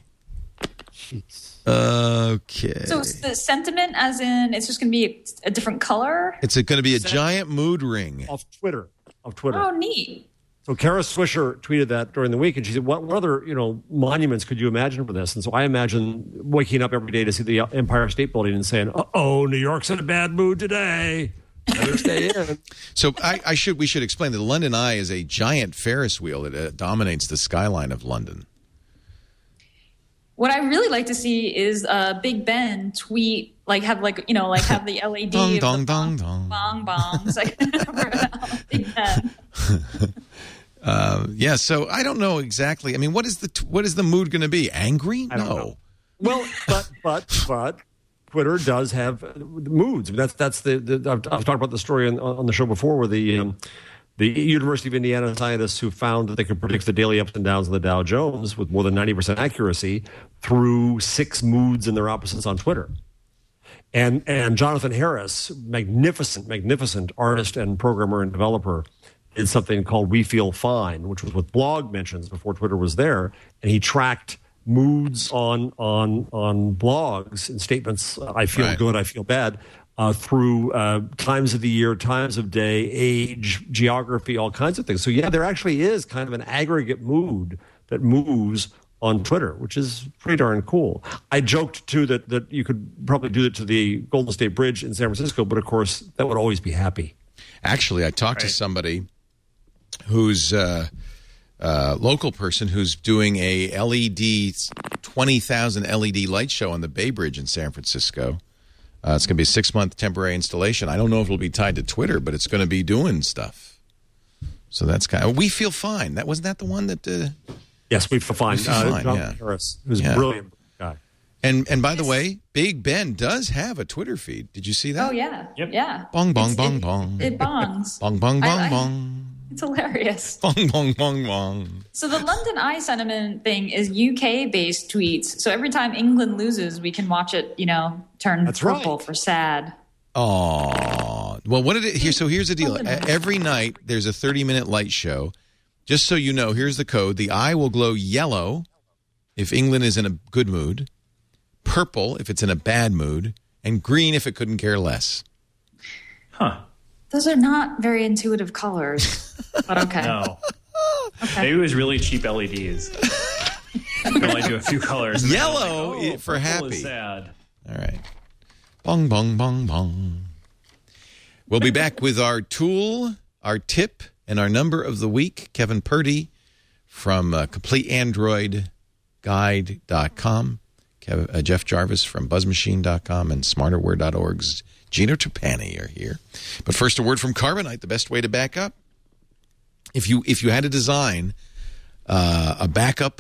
Okay. So it's the sentiment, as in it's just going to be a different color? It's going to be a giant mood ring. Off Twitter. Of Twitter. Oh, neat. So Kara Swisher tweeted that during the week, and she said, "What, what other you know monuments could you imagine for this?" And so I imagine waking up every day to see the Empire State Building and saying, "Uh oh, New York's in a bad mood today. Better stay in." So I, I should we should explain that the London Eye is a giant Ferris wheel that uh, dominates the skyline of London. What I really like to see is uh, Big Ben tweet, like have like you know like have the L E D Dong, of dong, the dong, bong, dong. bong bongs like Big Ben. Uh, yeah, so I don't know exactly. I mean, what is the t- what is the mood going to be? Angry? I don't No. know. Well, but but but Twitter does have uh, moods. I mean, that's that's the, the I've, I've talked about the story on, on the show before, where the um, the University of Indiana scientists who found that they could predict the daily ups and downs of the Dow Jones with more than ninety percent accuracy through six moods and their opposites on Twitter. And and Jonathan Harris, magnificent, magnificent artist and programmer and developer, did something called We Feel Fine, which was with blog mentions before Twitter was there, and he tracked moods on on on blogs and statements. I feel right. good, I feel bad, uh, through uh, times of the year, times of day, age, geography, all kinds of things. So yeah, there actually is kind of an aggregate mood that moves on Twitter, which is pretty darn cool. I joked too that that you could probably do it to the Golden State Bridge in San Francisco, but of course that would always be happy. Actually, I talked right. to somebody who's uh, a local person who's doing a L E D, twenty thousand L E D light show on the Bay Bridge in San Francisco. Uh, it's going to be a six-month temporary installation. I don't know if it'll be tied to Twitter, but it's going to be doing stuff. So that's kind of... We Feel Fine. That wasn't that the one that... Uh, yes, We Feel Fine. We Feel uh, Fine, John yeah. Harris, who's Yeah. a brilliant guy. And and by the way, Big Ben does have a Twitter feed. Did you see that? Oh, yeah. Yep. Yeah. Bong, bong, It's- bong, it, bong. It bongs. Bong, bong, bong, I- I- bong. It's hilarious. Bong, bong, bong, bong. So the London Eye sentiment thing is U K-based tweets. So every time England loses, we can watch it, you know, turn That's purple right. for sad. Oh, well, what did it here? So here's the deal. E- Every night there's a thirty minute light show. Just so you know, here's the code. The eye will glow yellow if England is in a good mood, purple if it's in a bad mood, and green if it couldn't care less. Huh. Those are not very intuitive colors, but okay. No. Okay. Maybe it was really cheap L E Ds. They only do a few colors. and then they're Yellow like, oh, for purple happy. is sad. All right. Bong, bong, bong, bong. We'll be back with our tool, our tip, and our number of the week. Kevin Purdy from uh, complete android guide dot com. Kev, uh, Jeff Jarvis from buzz machine dot com and smarterware dot org's Gino Trapani are here. But first, a word from Carbonite, the best way to back up. If you if you had to design uh, a backup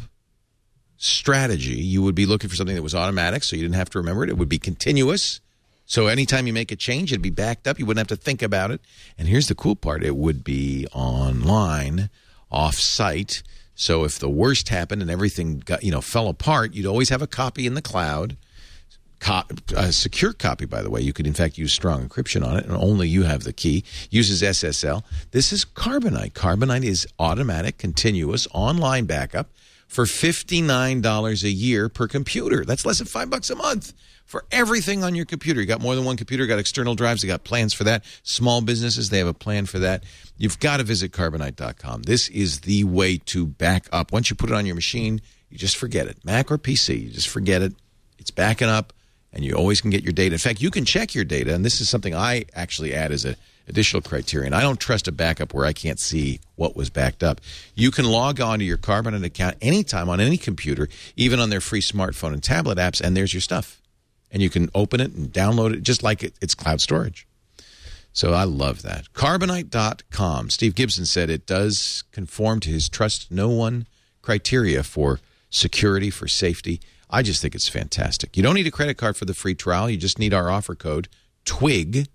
strategy, you would be looking for something that was automatic, so you didn't have to remember it. It would be continuous. So anytime you make a change, it'd be backed up. You wouldn't have to think about it. And here's the cool part. It would be online, off-site. So if the worst happened and everything got, you know, fell apart, you'd always have a copy in the cloud. Co- a secure copy, by the way. You could, in fact, use strong encryption on it, and only you have the key. Uses S S L. This is Carbonite. Carbonite is automatic, continuous, online backup for fifty-nine dollars a year per computer. That's less than five bucks a month for everything on your computer. You got more than one computer, got external drives, you got plans for that. Small businesses, they have a plan for that. You've got to visit carbonite dot com. This is the way to back up. Once you put it on your machine, you just forget it. Mac or P C, you just forget it. It's backing up, and you always can get your data. In fact, you can check your data, and this is something I actually add as an additional criterion. I don't trust a backup where I can't see what was backed up. You can log on to your Carbonite account anytime on any computer, even on their free smartphone and tablet apps, and there's your stuff. And you can open it and download it just like it, it's cloud storage. So I love that. carbonite dot com. Steve Gibson said it does conform to his trust no one criteria for security, for safety. I just think it's fantastic. You don't need a credit card for the free trial. You just need our offer code, TWIG.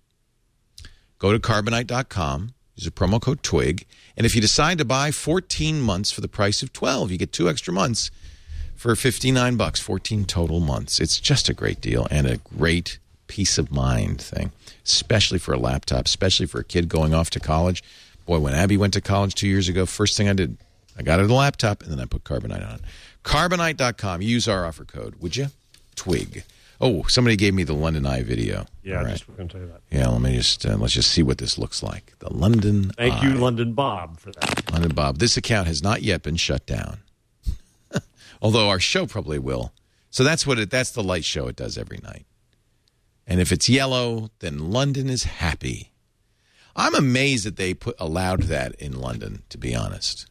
Go to carbonite dot com. Use a promo code TWIG. And if you decide to buy fourteen months for the price of twelve, you get two extra months for fifty-nine bucks, fourteen total months. It's just a great deal and a great peace of mind thing, especially for a laptop, especially for a kid going off to college. Boy, when Abby went to college two years ago, first thing I did, I got her the laptop, and then I put Carbonite on it. carbonite dot com. Use our offer code, would you? TWIG. Oh, somebody gave me the London Eye video. Yeah, All I right. just was going to tell you that. Yeah, let me just uh, let's just see what this looks like. The London Thank Eye. you, London Bob, for that. London Bob. This account has not yet been shut down. Although our show probably will. So that's what it that's the light show it does every night. And if it's yellow, then London is happy. I'm amazed that they put allowed that in London, to be honest.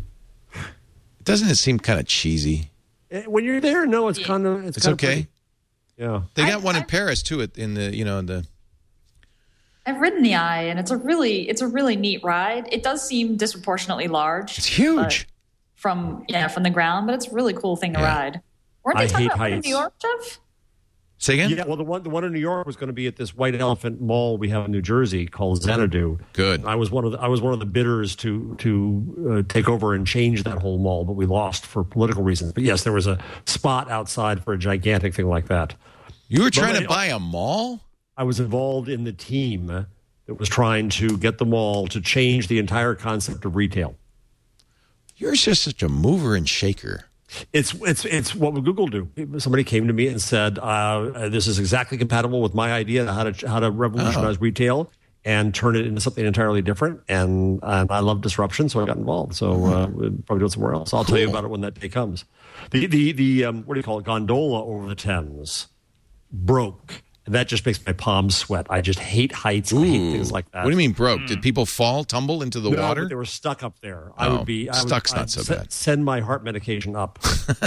Doesn't it seem kind of cheesy? When you're there, no, it's kind of it's, It's kind of okay. pretty- yeah. They got I- one in I- Paris too at in the you know in the I've ridden the Eye, and it's a really it's a really neat ride. It does seem disproportionately large. It's huge. but From yeah, from the ground, but it's a really cool thing to Yeah. ride. Weren't they I talking hate about one in heights. New York, Jeff? Say again? Yeah, well, the one the one in New York was going to be at this White Elephant Mall we have in New Jersey called Xanadu. Good. I was one of the, I was one of the bidders to to uh, take over and change that whole mall, but we lost for political reasons. But yes, there was a spot outside for a gigantic thing like that. You were trying But to buy a mall? I was involved in the team that was trying to get the mall to change the entire concept of retail. You're just such a mover and shaker. It's it's it's what would Google do? Somebody came to me and said, uh, "This is exactly compatible with my idea how to how to revolutionize oh. retail and turn it into something entirely different." And, and I love disruption, so I got involved. So uh, we'll probably do it somewhere else. I'll cool. tell you about it when that day comes. The the the um, what do you call it? Gondola over the Thames broke. And that just makes my palms sweat. I just hate heights. Ooh. I hate things like that. What do you mean broke? Mm. Did people fall, tumble into the no, water? But they were stuck up there. Oh, I would be I stuck's would, not I'd so se- bad. Send my heart medication up.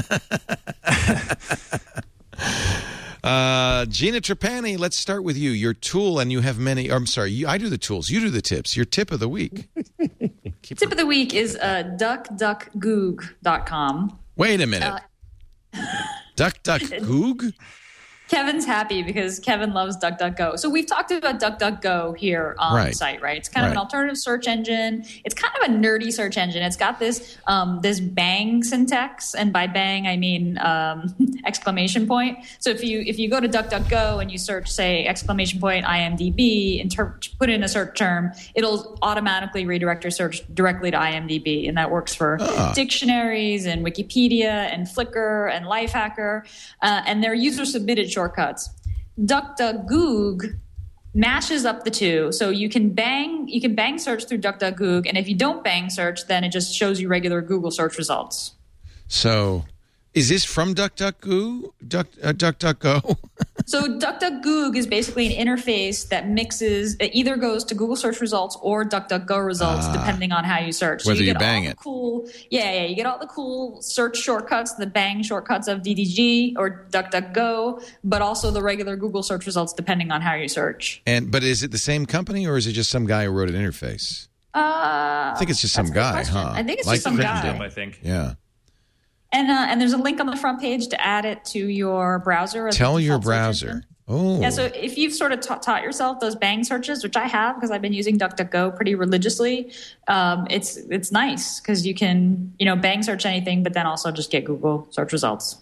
uh, Gina Trapani, let's start with you. Your tool, and you have many. Or, I'm sorry, you, I do the tools. You do the tips. Your tip of the week. Tip her. of the week is uh, duck duck goog dot com. Wait a minute. Uh, duck duck goog? Kevin's happy because Kevin loves DuckDuckGo. So we've talked about DuckDuckGo here on right. the site, right? It's kind right. of an alternative search engine. It's kind of a nerdy search engine. It's got this um, this bang syntax, and by bang I mean um, exclamation point. So if you if you go to DuckDuckGo and you search, say, exclamation point I M D B, and ter- put in a search term, it'll automatically redirect your search directly to I M D B, and that works for ah. dictionaries and Wikipedia and Flickr and Lifehacker, uh, and their user submitted shortcuts. DuckDuckGoog mashes up the two, so you can bang you can bang search through DuckDuckGoog, and if you don't bang search, then it just shows you regular Google search results. So, is this from DuckDuckGo? Duck uh, DuckDuckGo? So DuckDuckGoog is basically an interface that mixes. It either goes to Google search results or DuckDuckGo results, ah, depending on how you search. So whether you, you get bang all it. The cool, yeah, yeah, you get all the cool search shortcuts, the bang shortcuts of D D G or DuckDuckGo, but also the regular Google search results, depending on how you search. And but is it the same company, or is it just some guy who wrote an interface? Uh, I think it's just some guy, huh? I think it's like just some Crittenden. guy. I think. Yeah. And uh, and there's a link on the front page to add it to your browser. As Tell your browser. Oh. Yeah, so if you've sort of ta- taught yourself those bang searches, which I have because I've been using DuckDuckGo pretty religiously, um, it's it's nice because you can, you know, bang search anything, but then also just get Google search results.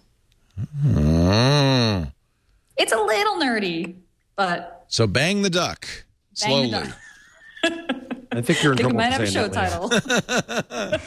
Mm. It's a little nerdy, but... So bang the duck. Slowly. Bang the duck. I think you're in I think trouble we might have a show that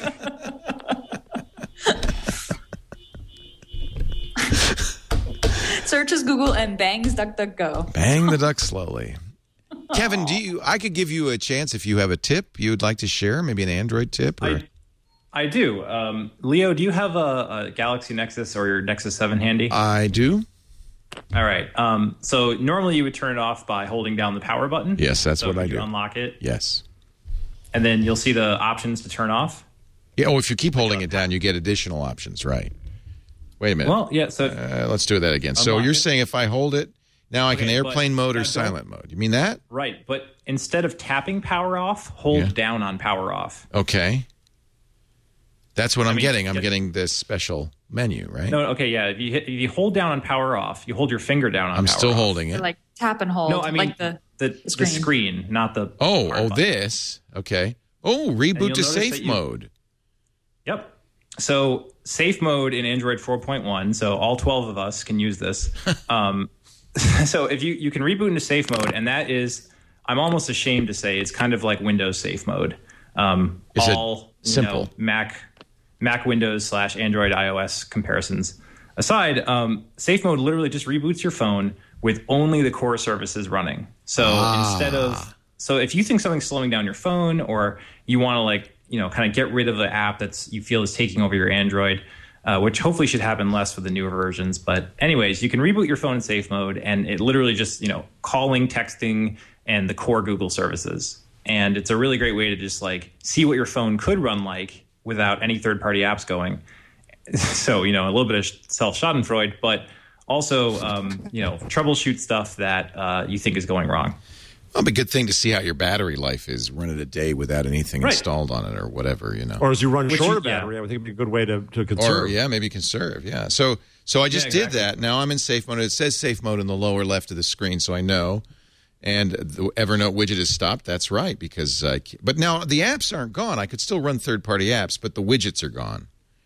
title. Searches Google and bangs DuckDuckGo. Bang the duck slowly. Kevin, do you? I could give you a chance if you have a tip you would like to share, maybe an Android tip. Or? I, I do. Um, Leo, do you have a, a Galaxy Nexus or your Nexus seven handy? I do. All right. Um, so normally you would turn it off by holding down the power button. Yes, that's so what I you do. Unlock it. Yes. And then you'll see the options to turn off. Yeah. Oh, if you keep holding it down, you get additional options, right? Wait a minute. Well, yeah. So uh, let's do that again. So you're it. saying if I hold it, now I okay, can airplane mode or uh, silent mode. You mean that? Right. But instead of tapping power off, hold yeah. down on power off. Okay. That's what I I'm mean, getting. I'm yeah. getting this special menu, right? No. Okay. Yeah. If you hit, if you hold down on power off, you hold your finger down on. I'm power still off. holding it. So like tap and hold. No, I mean like the, the, the, screen. the screen, not the. Oh, oh, button. this. Okay. Oh, reboot to safe you, mode. Yep. So safe mode in Android four point one. So all twelve of us can use this. um, so if you you can reboot into safe mode, and that is, I'm almost ashamed to say, it's kind of like Windows safe mode. Um, is all it simple? You know, Mac, Mac Windows slash Android iOS comparisons aside, um, safe mode literally just reboots your phone with only the core services running. So ah. instead of so if you think something's slowing down your phone, or you want to like you know kind of get rid of the app that's you feel is taking over your Android. Uh, which hopefully should happen less with the newer versions. But anyways, you can reboot your phone in safe mode, and it literally just, you know, calling, texting, and the core Google services. And it's a really great way to just like see what your phone could run like without any third-party apps going. So, you know, a little bit of self-schadenfreude, but also, um, you know, troubleshoot stuff that uh, you think is going wrong. Well, it'd be a good thing to see how your battery life is running a day without anything right. installed on it or whatever, you know. Or as you run Which shorter you, yeah. battery, I would think it'd be a good way to, to conserve. Or, yeah, maybe conserve, yeah. So so I just yeah, exactly. did that. Now I'm in safe mode. It says safe mode in the lower left of the screen, so I know. And the Evernote widget is stopped. That's right, because... Uh, but now the apps aren't gone. I could still run third-party apps, but the widgets are gone.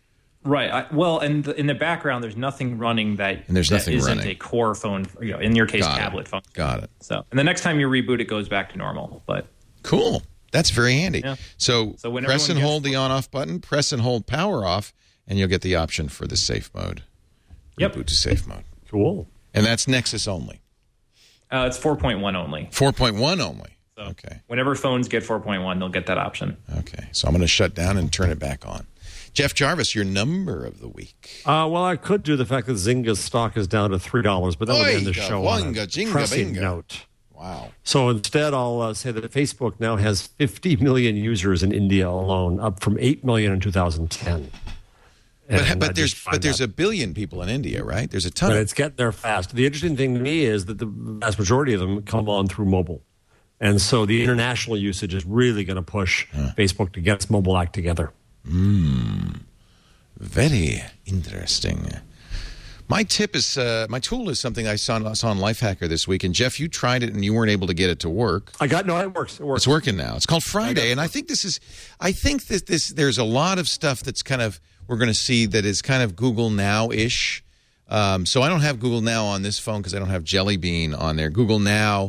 Right. I, well, and the, in the background, there's nothing running that, and there's that nothing isn't running. a core phone, you know, in your case, Got tablet it. phone. Got it. So, and the next time you reboot, it goes back to normal. But cool. That's very handy. Yeah. So, so when press and gets, hold the on-off button, press and hold power off, and you'll get the option for the safe mode. Yep. Reboot to safe mode. Cool. And that's Nexus only. Uh, it's four point one only. four point one only. So okay. Whenever phones get four point one, they'll get that option. Okay. So I'm going to shut down and turn it back on. Jeff Jarvis, your number of the week. Uh, well, I could do the fact that Zynga's stock is down to three dollars, but that would end the Oiga, show on a wonga, jinga, depressing binga. note. Wow. So instead, I'll uh, say that Facebook now has fifty million users in India alone, up from eight million in two thousand ten. But, And I but there's just find but there's that- a billion people in India, right? There's a ton. But Of, it's getting there fast. The interesting thing to me is that the vast majority of them come on through mobile. And so the international usage is really going to push Huh. Facebook to get its mobile act together. mm, very interesting. My tip is uh, my tool is something I saw, saw on Lifehacker this week, and Jeff, you tried it and you weren't able to get it to work. I got no, it works. It works. It's working now. It's called Friday, and I think this is. I think that this there's a lot of stuff that's kind of we're going to see that is kind of Google Now ish. Um, so I don't have Google Now on this phone because I don't have Jelly Bean on there. Google Now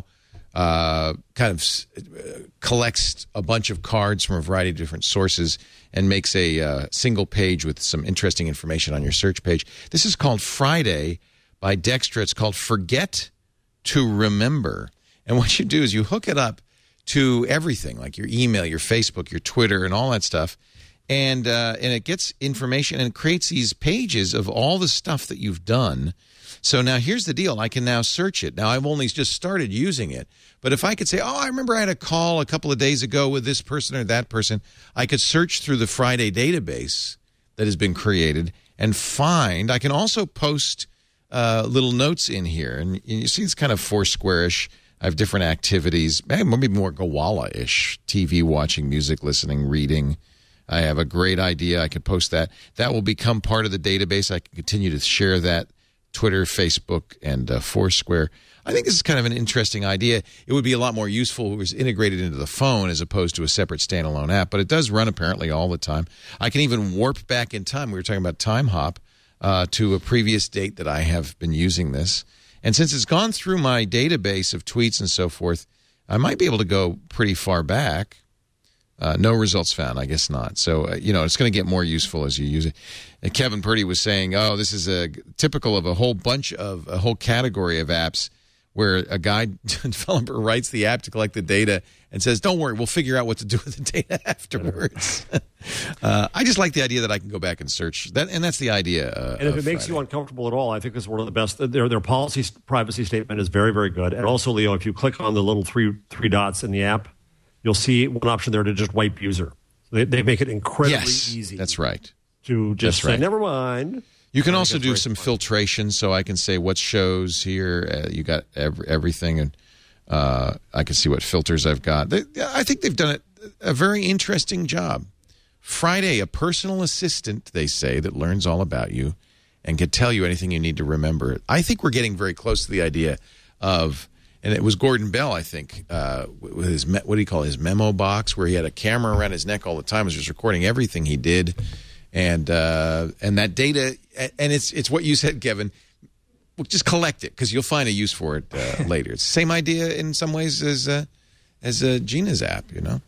uh, kind of uh, collects a bunch of cards from a variety of different sources and makes a uh, single page with some interesting information on your search page. This is called Friday by Dextra. It's called Forget to Remember. And what you do is you hook it up to everything, like your email, your Facebook, your Twitter, and all that stuff. And uh, and it gets information and it creates these pages of all the stuff that you've done. So now here's the deal. I can now search it. Now I've only just started using it. But if I could say, oh, I remember I had a call a couple of days ago with this person or that person, I could search through the Friday database that has been created and find. I can also post uh, little notes in here. And you see it's kind of Foursquare-ish. I have different activities, maybe more Gowalla-ish, T V watching, music listening, reading. I have a great idea. I could post that. That will become part of the database. I can continue to share that, Twitter, Facebook, and uh, Foursquare. I think this is kind of an interesting idea. It would be a lot more useful if it was integrated into the phone as opposed to a separate standalone app, but it does run apparently all the time. I can even warp back in time. We were talking about Time Hop uh, to a previous date that I have been using this. And since it's gone through my database of tweets and so forth, I might be able to go pretty far back. Uh, no results found. I guess not. So, uh, you know, it's going to get more useful as you use it. And Kevin Purdy was saying, oh, this is a typical of a whole bunch of a whole category of apps where a guy developer writes the app to collect the data and says, don't worry, we'll figure out what to do with the data afterwards. uh, I just like the idea that I can go back and search that. And that's the idea. Uh, and if it makes Friday. you uncomfortable at all, I think this is one of the best. Their their policy privacy statement is very, very good. And also, Leo, if you click on the little three three dots in the app, you'll see one option there to just wipe user. So they, they make it incredibly yes, easy. That's right. To just that's say, right. never mind. You can also do some filtration, so I can say what shows here. Uh, you got every, everything, and uh, I can see what filters I've got. They, I think they've done a, a very interesting job. Friday, a personal assistant, they say, that learns all about you and can tell you anything you need to remember. I think we're getting very close to the idea of, and it was Gordon Bell, I think, uh, with his, what do you call it, his memo box, where he had a camera around his neck all the time, was just recording everything he did. And uh, and that data, and it's it's what you said, Kevin. Well, just collect it because you'll find a use for it uh, later. It's the same idea in some ways as uh, as uh, Gina's app, you know.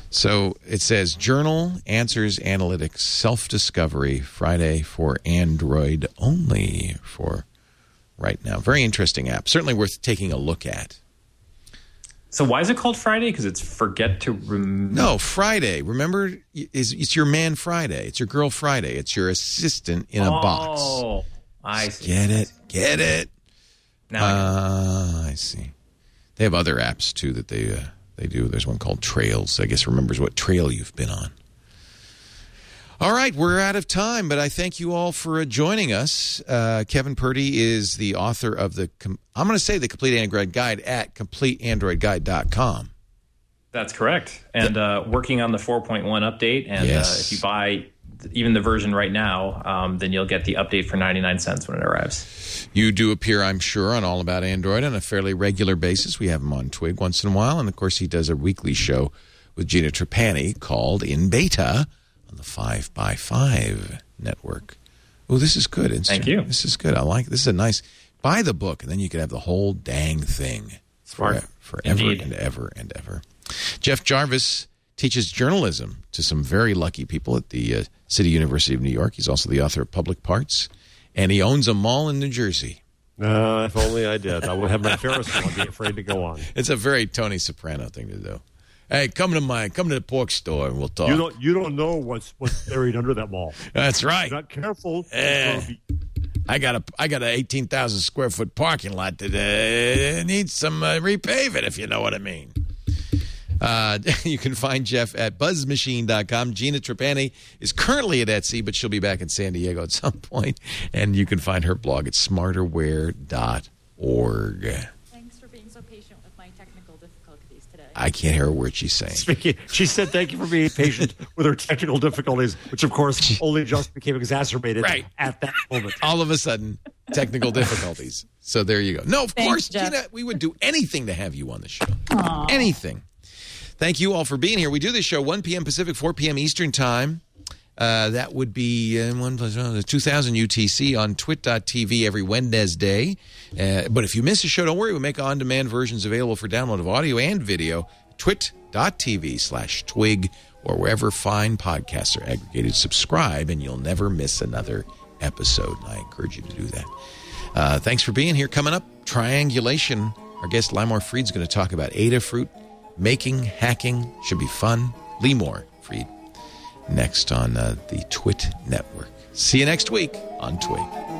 So it says Journal, Answers, Analytics, Self-Discovery, Friday for Android only for right now. Very interesting app. Certainly worth taking a look at. So why is it called Friday? Because it's forget to remember. No, Friday. Remember, is it's your man Friday. It's your girl Friday. It's your assistant in a oh, box. Oh, I see. Get it? Get it? Now I uh, I see. They have other apps too that they uh, they do. There's one called Trails. I guess remembers what trail you've been on. All right, we're out of time, but I thank you all for uh, joining us. Uh, Kevin Purdy is the author of the, com- I'm going to say the Complete Android Guide at complete android guide dot com. That's correct. And uh, working on the four point one update. And Yes. uh, if you buy even the version right now, um, then you'll get the update for ninety-nine cents when it arrives. You do appear, I'm sure, on All About Android on a fairly regular basis. We have him on Twig once in a while. And, of course, he does a weekly show with Gina Trapani called In Beta on the five by five Network. Oh, this is good. It's, Thank you. This is good. I like this. Is a nice. Buy the book, and then you can have the whole dang thing. Smart. For, forever Indeed. and ever and ever. Jeff Jarvis teaches journalism to some very lucky people at the uh, City University of New York. He's also the author of Public Parts, and he owns a mall in New Jersey. Uh, if only I did. I would have my Ferris wheel and be afraid to go on. It's a very Tony Soprano thing to do. Hey, come to my come to the pork store and we'll talk. You don't you don't know what's what's buried under that mall. That's right. If you're not careful. Eh. I got a I got a eighteen thousand square foot parking lot that uh, needs some uh, repaving, if you know what I mean. Uh, you can find Jeff at buzz machine dot com. Gina Trapani is currently at Etsy, but she'll be back in San Diego at some point. And you can find her blog at smarterwear dot org. Thanks for being so patient with my technical difficulties today. I can't hear a word she's saying. Speaking, she said, "Thank you for being patient with her technical difficulties," which, of course, only just became exacerbated Right. at that moment. All of a sudden, technical difficulties. So there you go. No, of Thanks, course, Jeff. Gina, we would do anything to have you on the show. Aw. Anything. Thank you all for being here. We do this show one p.m. Pacific, four p.m. Eastern Time. Uh, that would be uh, one plus uh, two thousand U T C on twit dot t v every Wednesday. Uh, but if you miss a show, don't worry. We make on-demand versions available for download of audio and video. twit dot t v slash twig or wherever fine podcasts are aggregated. Subscribe, and you'll never miss another episode. And I encourage you to do that. Uh, thanks for being here. Coming up, triangulation. Our guest, Limor Fried's going to talk about Adafruit. Making, hacking, should be fun. Limor Fried, next on uh, the Twit Network. See you next week on Twig.